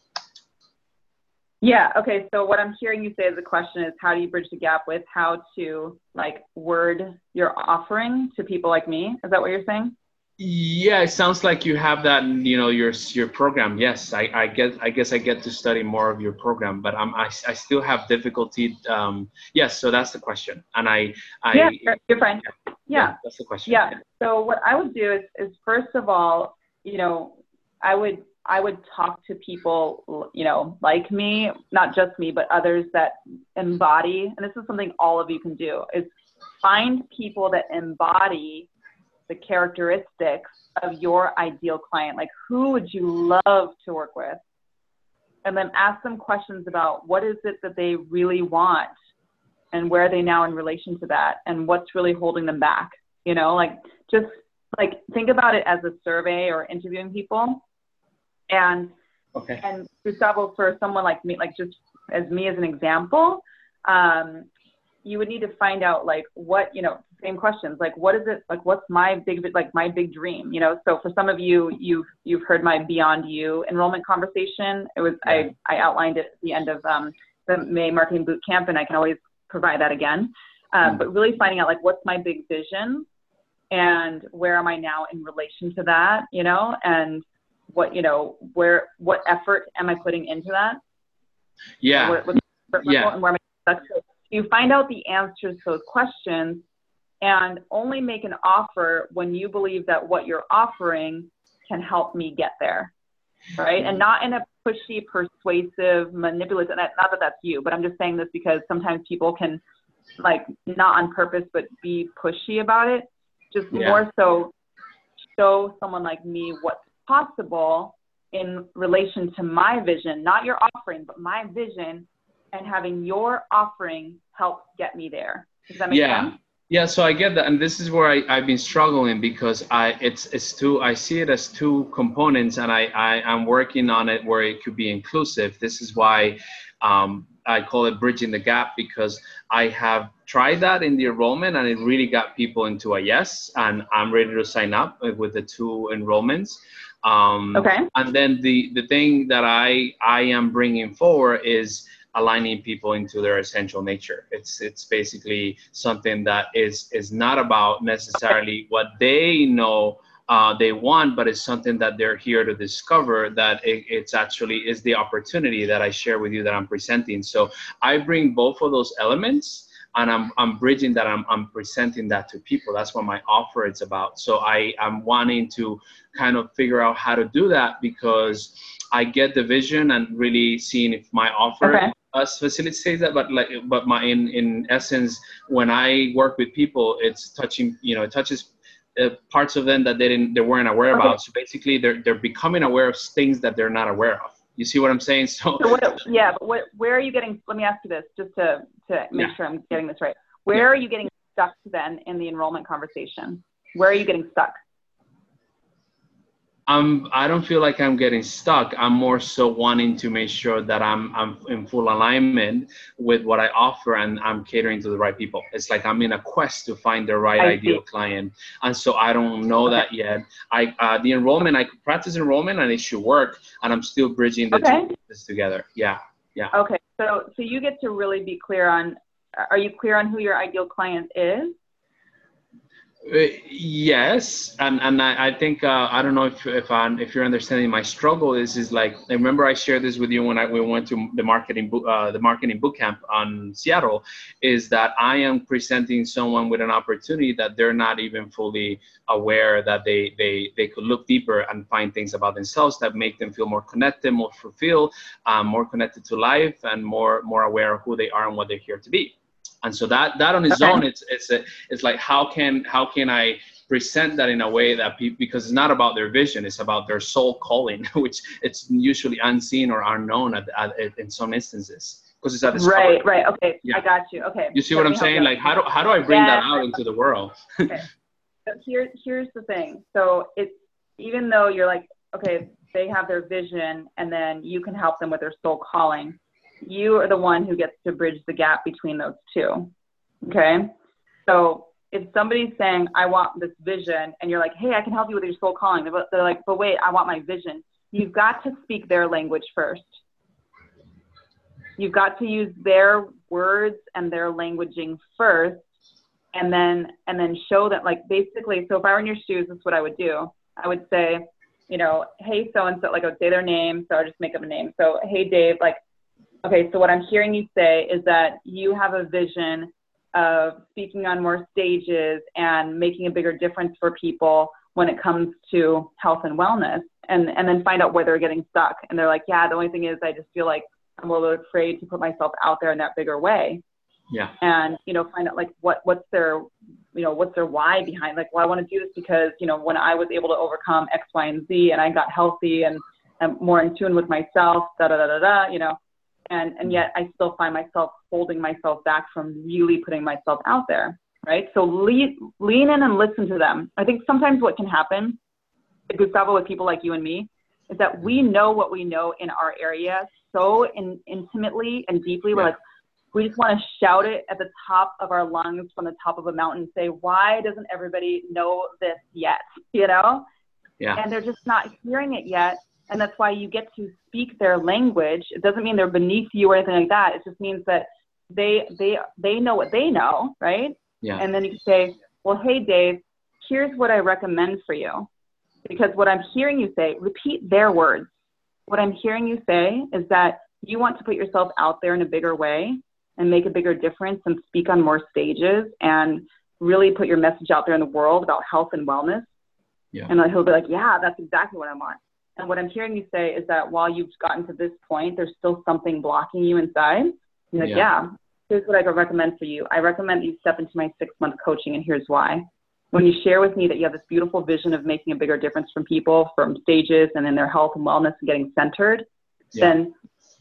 Yeah. Okay. So what I'm hearing you say as a question is, how do you bridge the gap with how to like word your offering to people like me? Is that what you're saying? Yeah, it sounds like you have that, your program. Yes, I guess I get to study more of your program, but I still have difficulty. Yes, so that's the question, and yeah, you're fine. Yeah, that's the question. Yeah. So what I would do is first of all, I would talk to people, like me, not just me, but others that embody, and this is something all of you can do, is find people that embody the characteristics of your ideal client. Like, who would you love to work with? And then ask them questions about what is it that they really want and where are they now in relation to that and what's really holding them back. Just think about it as a survey or interviewing people. And Gustavo, for someone like me, like just as me as an example, you would need to find out like what, same questions, like what is it, like what's my big dream, so for some of you, you've heard my Beyond You enrollment conversation. It was, I outlined it at the end of the May Marketing Bootcamp, and I can always provide that again. But really finding out like, what's my big vision and where am I now in relation to that, and what, what effort am I putting into that? Yeah. And where am I stuck? So you find out the answers to those questions and only make an offer when you believe that what you're offering can help me get there, right? And not in a pushy, persuasive, manipulative, not that that's you, but I'm just saying this because sometimes people can, like, not on purpose, but be pushy about it. Just more so show someone like me what's possible in relation to my vision, not your offering, but my vision, and having your offering help get me there. Does that make sense? Yeah, so I get that, and this is where I've been struggling because I see it as two components, and I'm working on it where it could be inclusive. This is why I call it bridging the gap, because I have tried that in the enrollment and it really got people into a yes, and I'm ready to sign up with the 2 enrollments. And then the thing that I am bringing forward is aligning people into their essential nature. It's basically something that is not about necessarily what they know they want, but it's something that they're here to discover, that it's actually is the opportunity that I share with you that I'm presenting. So I bring both of those elements, and I'm bridging that. I'm presenting that to people. That's what my offer is about. So I'm wanting to kind of figure out how to do that, because I get the vision and really seeing if my offer facilitates that. But in essence, when I work with people, it's touching, it touches parts of them that they weren't aware about. So basically they're becoming aware of things that they're not aware of. You see what I'm saying? Where are you getting, let me ask you this, just to make sure I'm getting this right. Where are you getting stuck then in the enrollment conversation? Where are you getting stuck? I don't feel like I'm getting stuck. I'm more so wanting to make sure that I'm in full alignment with what I offer, and I'm catering to the right people. It's like I'm in a quest to find the right ideal client, and so I don't know that yet. The enrollment, I could practice enrollment and it should work, and I'm still bridging the two pieces together. Yeah. Okay, so you get to really be clear on. Are you clear on who your ideal client is? Yes, and I think I don't know if you're understanding my struggle is like, I remember I shared this with you when we went to the marketing boot camp on Seattle, is that I am presenting someone with an opportunity that they're not even fully aware that they could look deeper and find things about themselves that make them feel more connected, more fulfilled, more connected to life, and more aware of who they are and what they're here to be. And so that on its own, it's like, how can I present that in a way that people, because it's not about their vision, it's about their soul calling, which it's usually unseen or unknown in some instances, because it's at the right. Okay, yeah. I got you. Okay, you see what I'm saying? Like, how do I bring that out into the world? Okay. So here's the thing. So it's, even though you're like, okay, they have their vision, and then you can help them with their soul calling, you are the one who gets to bridge the gap between those two. Okay. So if somebody's saying, I want this vision, and you're like, hey, I can help you with your soul calling. They're like, but wait, I want my vision. You've got to speak their language first. You've got to use their words and their languaging first, and then show that, like, basically, so if I were in your shoes, this is what I would do. I would say, you know, hey, so-and-so, like I would say their name. So I'll just make up a name. So, hey, Dave, like, okay, so what I'm hearing you say is that you have a vision of speaking on more stages and making a bigger difference for people when it comes to health and wellness, and then find out where they're getting stuck. And they're like, yeah, the only thing is I just feel like I'm a little bit afraid to put myself out there in that bigger way. Yeah. And, you know, find out like what's their why behind, like, well, I want to do this because, you know, when I was able to overcome X, Y, and Z, and I got healthy and I'm more in tune with myself, you know. And yet I still find myself holding myself back from really putting myself out there, right? So lean in and listen to them. I think sometimes what can happen, Gustavo, with people like you and me, is that we know what we know in our area so intimately and deeply. We're like, we just want to shout it at the top of our lungs from the top of a mountain and say, why doesn't everybody know this yet? You know? Yeah. And they're just not hearing it yet. And that's why you get to speak their language. It doesn't mean they're beneath you or anything like that. It just means that they know what they know, right? Yeah. And then you say, well, hey, Dave, here's what I recommend for you. Because what I'm hearing you say, repeat their words. What I'm hearing you say is that you want to put yourself out there in a bigger way and make a bigger difference and speak on more stages and really put your message out there in the world about health and wellness. Yeah. And he'll be like, yeah, that's exactly what I want. And what I'm hearing you say is that while you've gotten to this point, there's still something blocking you inside. You're like, yeah, here's what I could recommend for you. I recommend that you step into my 6-month coaching, and here's why. When you share with me that you have this beautiful vision of making a bigger difference from people, from stages and in their health and wellness and getting centered, then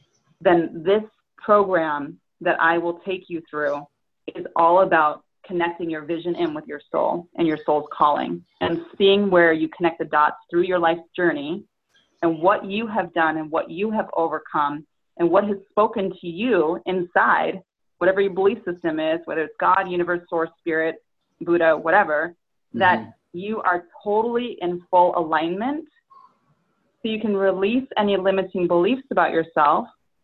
this program that I will take you through is all about connecting your vision in with your soul and your soul's calling, and seeing where you connect the dots through your life's journey and what you have done and what you have overcome and what has spoken to you inside, whatever your belief system is, whether it's God, universe, source, spirit, Buddha, whatever, that you are totally in full alignment, so you can release any limiting beliefs about yourself,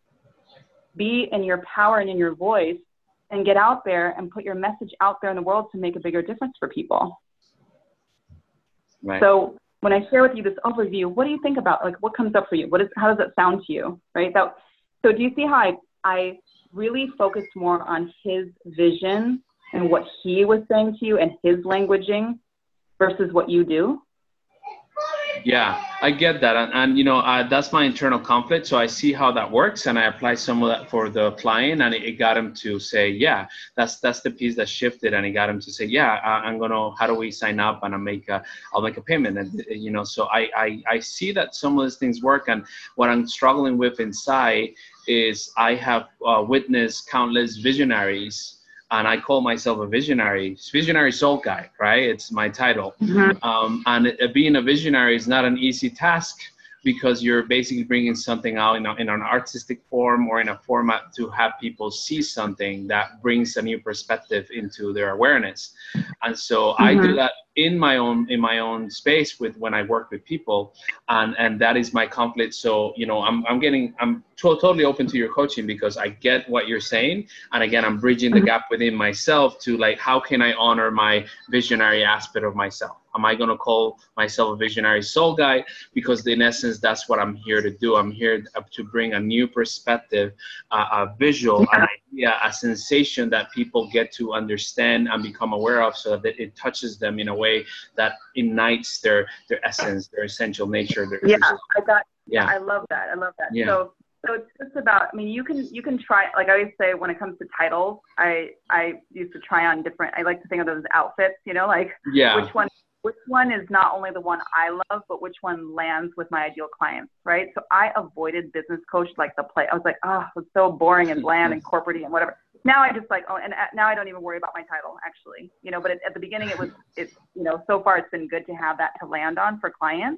be in your power and in your voice, and get out there and put your message out there in the world to make a bigger difference for people. Right. So when I share with you this overview, what do you think about, like, what comes up for you? How does that sound to you, right? So do you see how I really focused more on his vision and what he was saying to you and his languaging versus what you do? Yeah, I get that. And you know, that's my internal conflict. So I see how that works, and I apply some of that for the client, and it got him to say, yeah, that's the piece that shifted. And it got him to say, yeah, how do we sign up? And I'll make a payment. And, you know, so I see that some of these things work. And what I'm struggling with inside is I have witnessed countless visionaries and I call myself a visionary soul guide, right? It's my title. And being a visionary is not an easy task, because you're basically bringing something out in an artistic form or in a format to have people see something that brings a new perspective into their awareness. And so I do that in my own space when I work with people, and that is my conflict. So, you know, I'm totally open to your coaching, because I get what you're saying. And again, I'm bridging the gap within myself to, like, how can I honor my visionary aspect of myself? Am I going to call myself a visionary soul guide? Because in essence, that's what I'm here to do. I'm here to bring a new perspective, a visual, an idea, a sensation that people get to understand and become aware of, so that it touches them in a way that ignites their essence, their essential nature. I love that. Yeah. So it's just about, I mean, you can try, like I always say, when it comes to titles, I used to try on different, I like to think of those outfits, you know, like which one is not only the one I love, but which one lands with my ideal clients, right? So I avoided business coach like the play. I was like, oh, it's so boring and bland and corporate-y and whatever. Now I just like, and now I don't even worry about my title, actually, you know, but at the beginning it's, you know, so far it's been good to have that to land on for clients.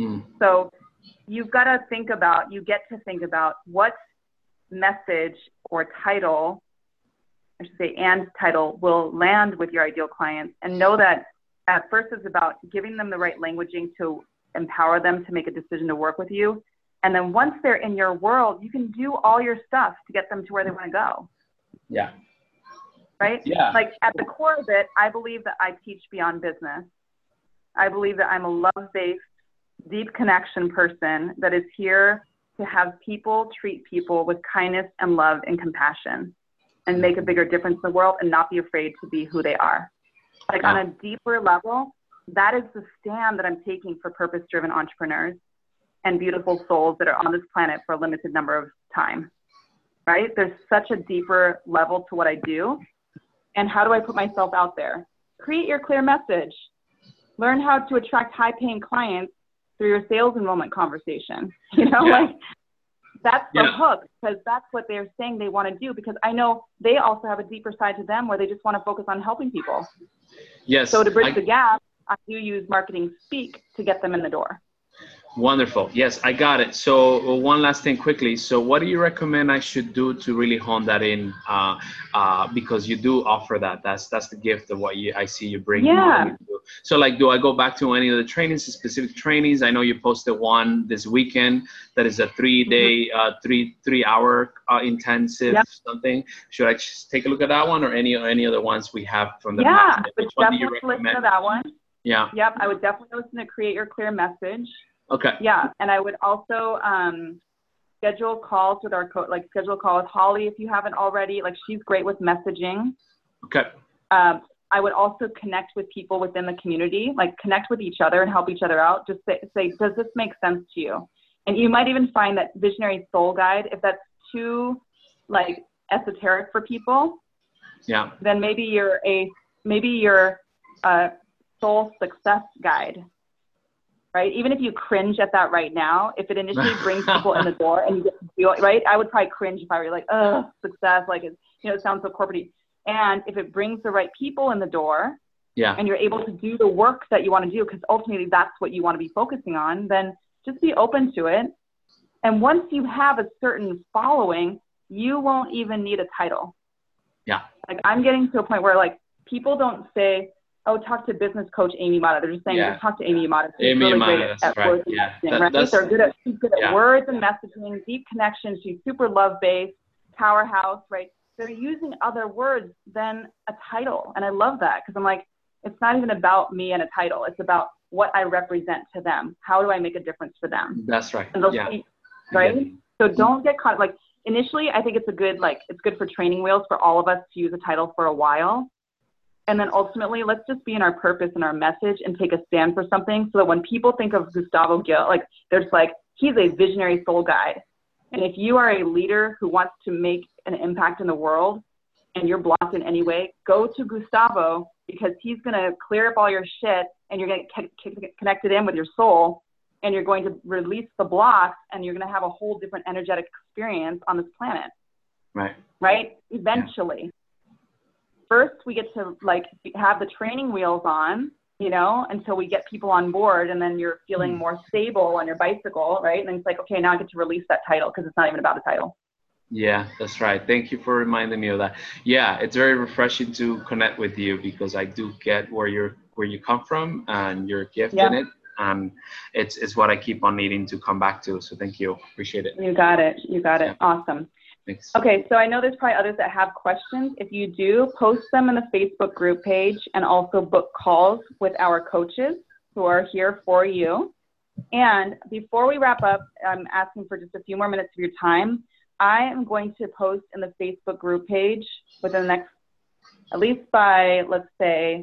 So you've got to think about, you get to think about what message or title, I should say, and title will land with your ideal clients, and know that at first it's about giving them the right languaging to empower them to make a decision to work with you. And then once they're in your world, you can do all your stuff to get them to where they want to go. Yeah. Right? Yeah. Like at the core of it, I believe that I teach beyond business. I believe that I'm a love-based, deep connection person that is here to have people treat people with kindness and love and compassion, and make a bigger difference in the world, and not be afraid to be who they are. Like on a deeper level, that is the stand that I'm taking for purpose-driven entrepreneurs and beautiful souls that are on this planet for a limited number of time, right? There's such a deeper level to what I do. And how do I put myself out there? Create your clear message. Learn how to attract high-paying clients through your sales enrollment conversation. You know, like that's the hook, because that's what they're saying they want to do, because I know they also have a deeper side to them where they just want to focus on helping people. Yes. So to bridge the gap, I do use marketing speak to get them in the door. Wonderful. Yes, I got it. So one last thing quickly. So what do you recommend I should do to really hone that in? Because you do offer that. That's the gift of what I see you bring. Yeah. So like, do I go back to any of the trainings, specific trainings? I know you posted one this weekend that is a 3-day, 3-hour intensive something. Should I just take a look at that one, or any other ones we have from the I would definitely listen to that one. Yeah. Yep. I would definitely listen to Create Your Clear Message. Okay. Yeah. And I would also schedule calls with our schedule a call with Holly if you haven't already. Like, she's great with messaging. Okay. I would also connect with people within the community, like connect with each other and help each other out. Just say, does this make sense to you? And you might even find that Visionary Soul Guide, if that's too like esoteric for people, then maybe you're a soul success guide. Right? Even if you cringe at that right now, if it initially brings people in the door and you get to feel it, right? I would probably cringe if I were like, oh, success, like, it sounds so corporate-y. And if it brings the right people in the door, and you're able to do the work that you want to do, because ultimately that's what you want to be focusing on, then just be open to it. And once you have a certain following, you won't even need a title. Yeah. Like, I'm getting to a point where, like, people don't say, oh, talk to business coach Amy Yamada. They're just saying, just talk to Amy Yamada. She's really great at words and messaging, right? She's good at words and messaging, deep connections. She's super love-based, powerhouse, right? They're using other words than a title. And I love that, because I'm like, it's not even about me and a title. It's about what I represent to them. How do I make a difference for them? That's right. And right? So don't get caught. Like, initially, I think it's good for training wheels for all of us to use a title for a while. And then ultimately, let's just be in our purpose and our message and take a stand for something, so that when people think of Gustavo Gil, like, they're just like, he's a visionary soul guide. And if you are a leader who wants to make an impact in the world and you're blocked in any way, go to Gustavo, because he's going to clear up all your shit, and you're going to get connected in with your soul, and you're going to release the blocks, and you're going to have a whole different energetic experience on this planet. Right. Right? Eventually. first we get to like have the training wheels on, you know, until we get people on board, and then you're feeling more stable on your bicycle, right? And then it's like, okay, now I get to release that title because it's not even about a title. Yeah, that's right. Thank you for reminding me of that. Yeah, it's very refreshing to connect with you because I do get where you come from and your gift in it. And it's what I keep on needing to come back to. So thank you. Appreciate it. You got it. You got it. Yeah. Awesome. Thanks. Okay, so I know there's probably others that have questions. If you do, post them in the Facebook group page, and also book calls with our coaches who are here for you. And before we wrap up, I'm asking for just a few more minutes of your time. I am going to post in the Facebook group page within the next, at least by, let's say,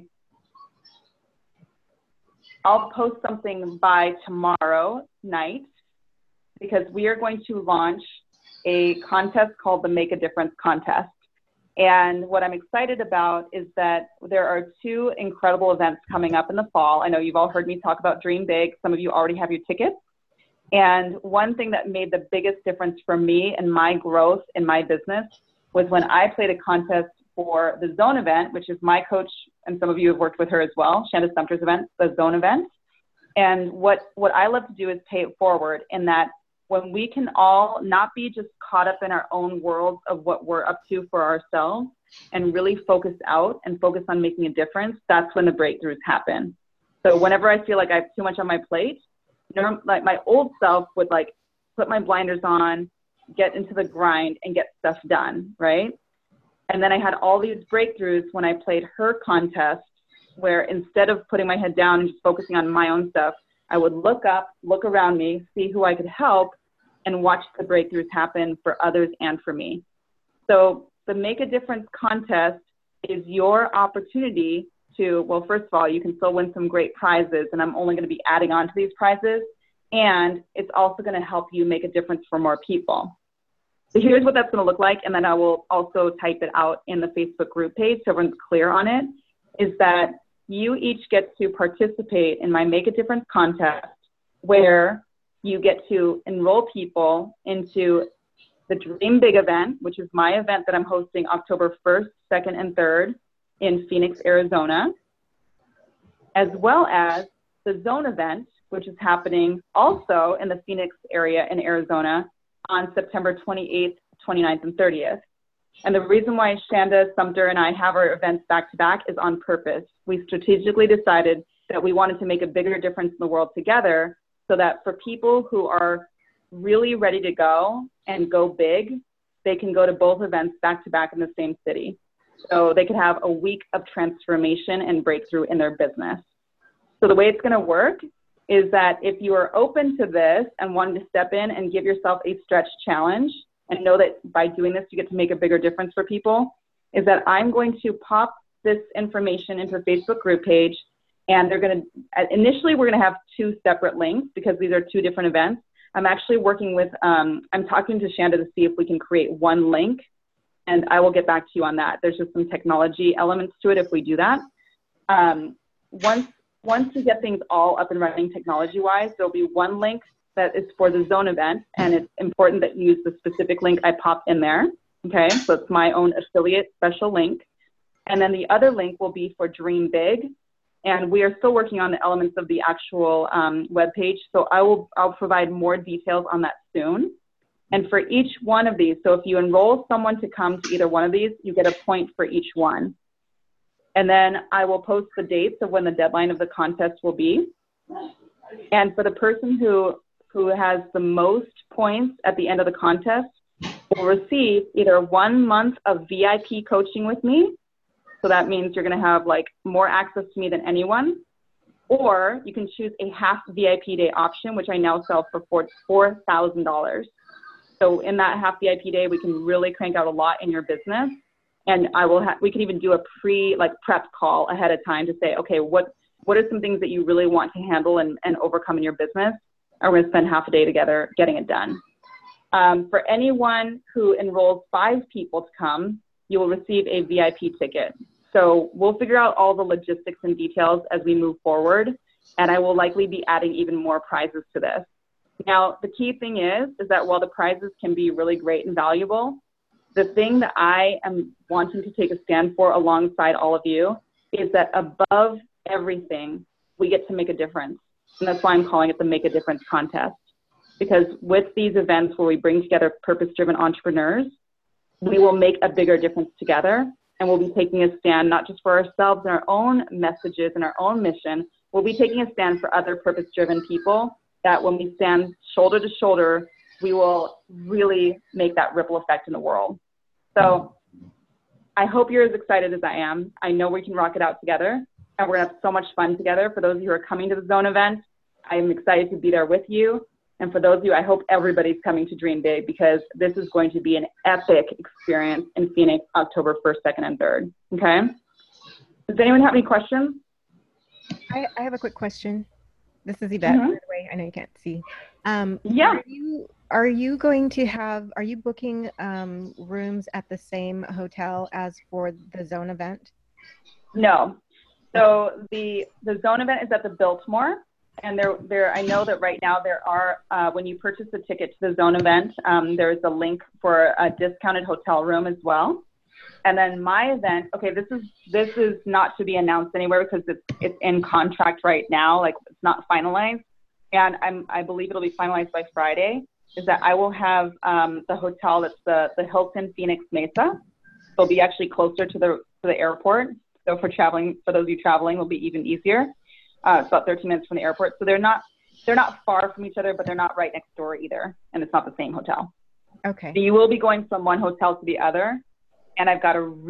I'll post something by tomorrow night, because we are going to launch a contest called the Make a Difference Contest. And what I'm excited about is that there are 2 incredible events coming up in the fall. I know you've all heard me talk about Dream Big. Some of you already have your tickets. And one thing that made the biggest difference for me and my growth in my business was when I played a contest for the Zone event, which is my coach, and some of you have worked with her as well, Shanda Sumter's event, the Zone event. And what I love to do is pay it forward, in that when we can all not be just caught up in our own worlds of what we're up to for ourselves and really focus out and focus on making a difference, that's when the breakthroughs happen. So whenever I feel like I have too much on my plate, like my old self would like put my blinders on, get into the grind and get stuff done, right? And then I had all these breakthroughs when I played her contest, where instead of putting my head down and just focusing on my own stuff, I would look up, look around me, see who I could help, and watch the breakthroughs happen for others and for me. So the Make a Difference contest is your opportunity to, well, first of all, you can still win some great prizes, and I'm only going to be adding on to these prizes, and it's also going to help you make a difference for more people. So here's what that's going to look like, and then I will also type it out in the Facebook group page so everyone's clear on it, is that you each get to participate in my Make a Difference contest, where you get to enroll people into the Dream Big event, which is my event that I'm hosting October 1st, 2nd, and 3rd in Phoenix, Arizona, as well as the Zone event, which is happening also in the Phoenix area in Arizona on September 28th, 29th, and 30th. And the reason why Shanda Sumter and I have our events back to back is on purpose. We strategically decided that we wanted to make a bigger difference in the world together, so that for people who are really ready to go and go big, they can go to both events back to back in the same city. So they could have a week of transformation and breakthrough in their business. So the way it's going to work is that if you are open to this and wanting to step in and give yourself a stretch challenge, and know that by doing this, you get to make a bigger difference for people, is that I'm going to pop this information into the Facebook group page. And they're going to, initially, we're going to have 2 separate links because these are 2 different events. I'm actually working with, I'm talking to Shanda to see if we can create one link, and I will get back to you on that. There's just some technology elements to it if we do that. Once we get things all up and running technology-wise, there'll be one link that is for the Zone event, and it's important that you use the specific link I popped in there, okay? So it's my own affiliate special link. And then the other link will be for Dream Big, and we are still working on the elements of the actual webpage, so I'll provide more details on that soon. And for each one of these, so if you enroll someone to come to either one of these, you get a point for each one. And then I will post the dates of when the deadline of the contest will be. And for the person who has the most points at the end of the contest will receive either 1 month of VIP coaching with me. So that means you're going to have like more access to me than anyone. Or you can choose a half VIP day option, which I now sell for $4,000. So in that half VIP day, we can really crank out a lot in your business. And we can even do a prep call ahead of time to say, okay, what are some things that you really want to handle and overcome in your business? And we're going to spend half a day together getting it done. For anyone who enrolls 5 people to come, you will receive a VIP ticket. So we'll figure out all the logistics and details as we move forward, and I will likely be adding even more prizes to this. Now, the key thing is that while the prizes can be really great and valuable, the thing that I am wanting to take a stand for alongside all of you is that above everything, we get to make a difference. And that's why I'm calling it the Make a Difference contest. Because with these events where we bring together purpose-driven entrepreneurs, we will make a bigger difference together. And we'll be taking a stand not just for ourselves and our own messages and our own mission. We'll be taking a stand for other purpose-driven people, that when we stand shoulder to shoulder, we will really make that ripple effect in the world. So I hope you're as excited as I am. I know we can rock it out together, and we're gonna have so much fun together. For those of you who are coming to the Zone event, I'm excited to be there with you. And for those of you, I hope everybody's coming to Dream Big, because this is going to be an epic experience in Phoenix, October 1st, 2nd, and 3rd, okay? Does anyone have any questions? I have a quick question. This is Yvette, by the way. I know you can't see. Yeah. Are you going to have, are you booking rooms at the same hotel as for the Zone event? No. So the Zone event is at the Biltmore. And I know that right now there are, when you purchase a ticket to the Zone event, there's a link for a discounted hotel room as well. And then my event, okay, this is not to be announced anywhere because it's in contract right now, like it's not finalized. And I believe it'll be finalized by Friday, is that I will have the hotel that's the Hilton Phoenix Mesa. It'll be actually closer to the airport. So for those of you traveling, it'll be even easier. It's about 13 minutes from the airport. So they're not far from each other, but they're not right next door either. And it's not the same hotel. Okay. So you will be going from one hotel to the other. And I've got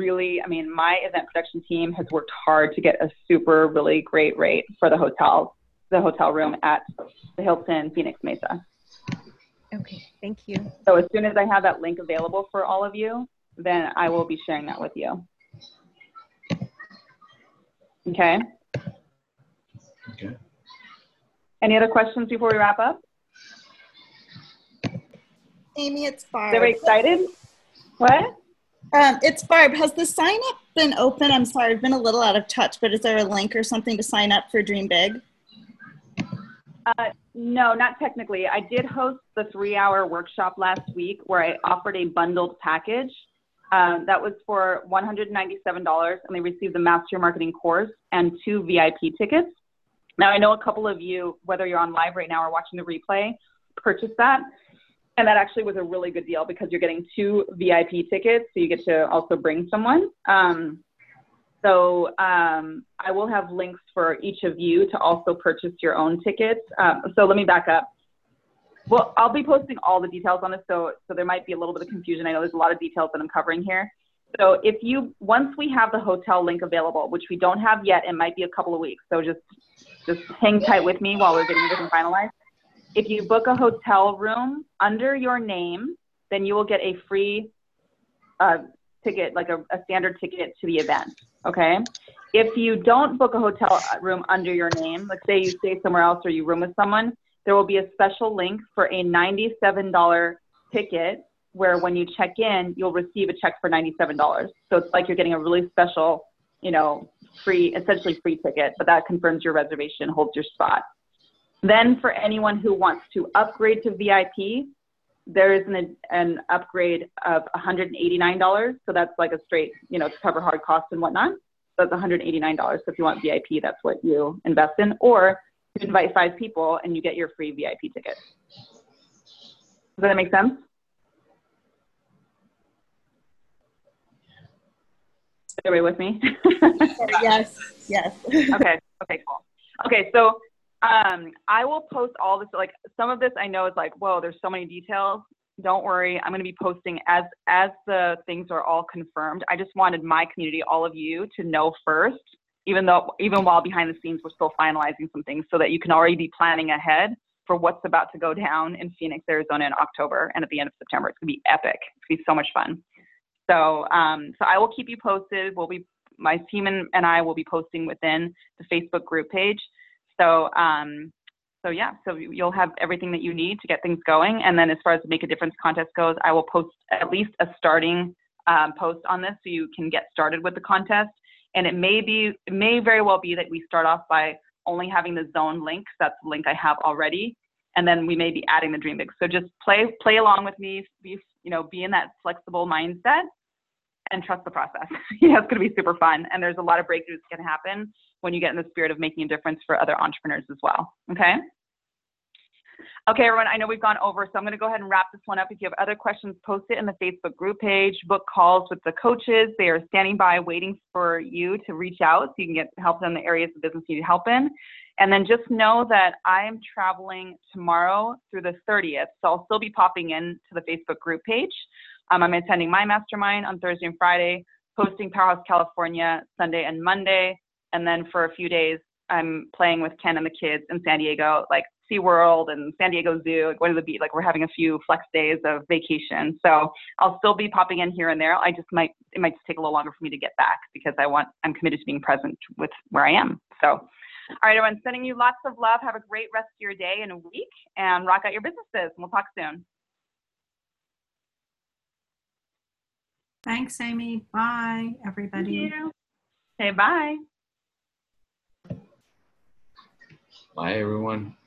my event production team has worked hard to get a really great rate for the hotel room at the Hilton Phoenix Mesa. Okay, thank you. So as soon as I have that link available for all of you, then I will be sharing that with you. Okay. Okay. Any other questions before we wrap up? Amy, it's Barb. Are they excited? What? It's Barb. Has the sign up been open? I'm sorry, I've been a little out of touch, but is there a link or something to sign up for Dream Big? No, not technically. I did host the 3-hour workshop last week where I offered a bundled package. That was for $197, and they received the Master Marketing course and 2 VIP tickets. Now, I know a couple of you, whether you're on live right now or watching the replay, purchased that. And that actually was a really good deal because you're getting 2 VIP tickets, so you get to also bring someone. I will have links for each of you to also purchase your own tickets. So let me back up. Well, I'll be posting all the details on this, so there might be a little bit of confusion. I know there's a lot of details that I'm covering here. So once we have the hotel link available, which we don't have yet, it might be a couple of weeks. So just hang tight with me while we're getting everything finalized. If you book a hotel room under your name, then you will get a free ticket, like a standard ticket to the event, okay? If you don't book a hotel room under your name, let's say you stay somewhere else or you room with someone, there will be a special link for a $97 ticket where when you check in, you'll receive a check for $97. So it's like you're getting a really special, essentially free ticket, but that confirms your reservation, holds your spot. Then for anyone who wants to upgrade to VIP, there is an upgrade of $189. So that's like a straight, to cover hard costs and whatnot. So that's $189. So if you want VIP, that's what you invest in. Or you invite 5 people and you get your free VIP ticket. Does that make sense? Everybody with me? Yes. Okay, cool. Okay, so I will post all this, like some of this I know is like, whoa, there's so many details. Don't worry, I'm going to be posting as the things are all confirmed. I just wanted my community, all of you, to know first, even while behind the scenes we're still finalizing some things, so that you can already be planning ahead for what's about to go down in Phoenix, Arizona in October and at the end of September. It's going to be epic. It's going to be so much fun. So I will keep you posted. My team and I will be posting within the Facebook group page. So you'll have everything that you need to get things going. And then as far as the Make a Difference contest goes, I will post at least a starting post on this so you can get started with the contest. And it may very well be that we start off by only having the Zone link. That's the link I have already. And then we may be adding the Dream Big. So just play along with me, be in that flexible mindset and trust the process. Yeah, it's going to be super fun. And there's a lot of breakthroughs that can happen when you get in the spirit of making a difference for other entrepreneurs as well. Okay. Okay, everyone, I know we've gone over, so I'm going to go ahead and wrap this one up. If you have other questions, post it in the Facebook group page. Book calls with the coaches. They are standing by waiting for you to reach out so you can get help in the areas of business you need help in. And then just know that I am traveling tomorrow through the 30th, so I'll still be popping in to the Facebook group page. I'm attending my mastermind on Thursday and Friday, hosting Powerhouse California Sunday and Monday, and then for a few days, I'm playing with Ken and the kids in San Diego, like SeaWorld and San Diego Zoo, going to the beach. Like we're having a few flex days of vacation. So I'll still be popping in here and there. It might just take a little longer for me to get back because I'm committed to being present with where I am. So, all right, everyone, sending you lots of love. Have a great rest of your day and week and rock out your businesses. And we'll talk soon. Thanks, Amy. Bye, everybody. Thank you. Okay, bye. Bye, everyone.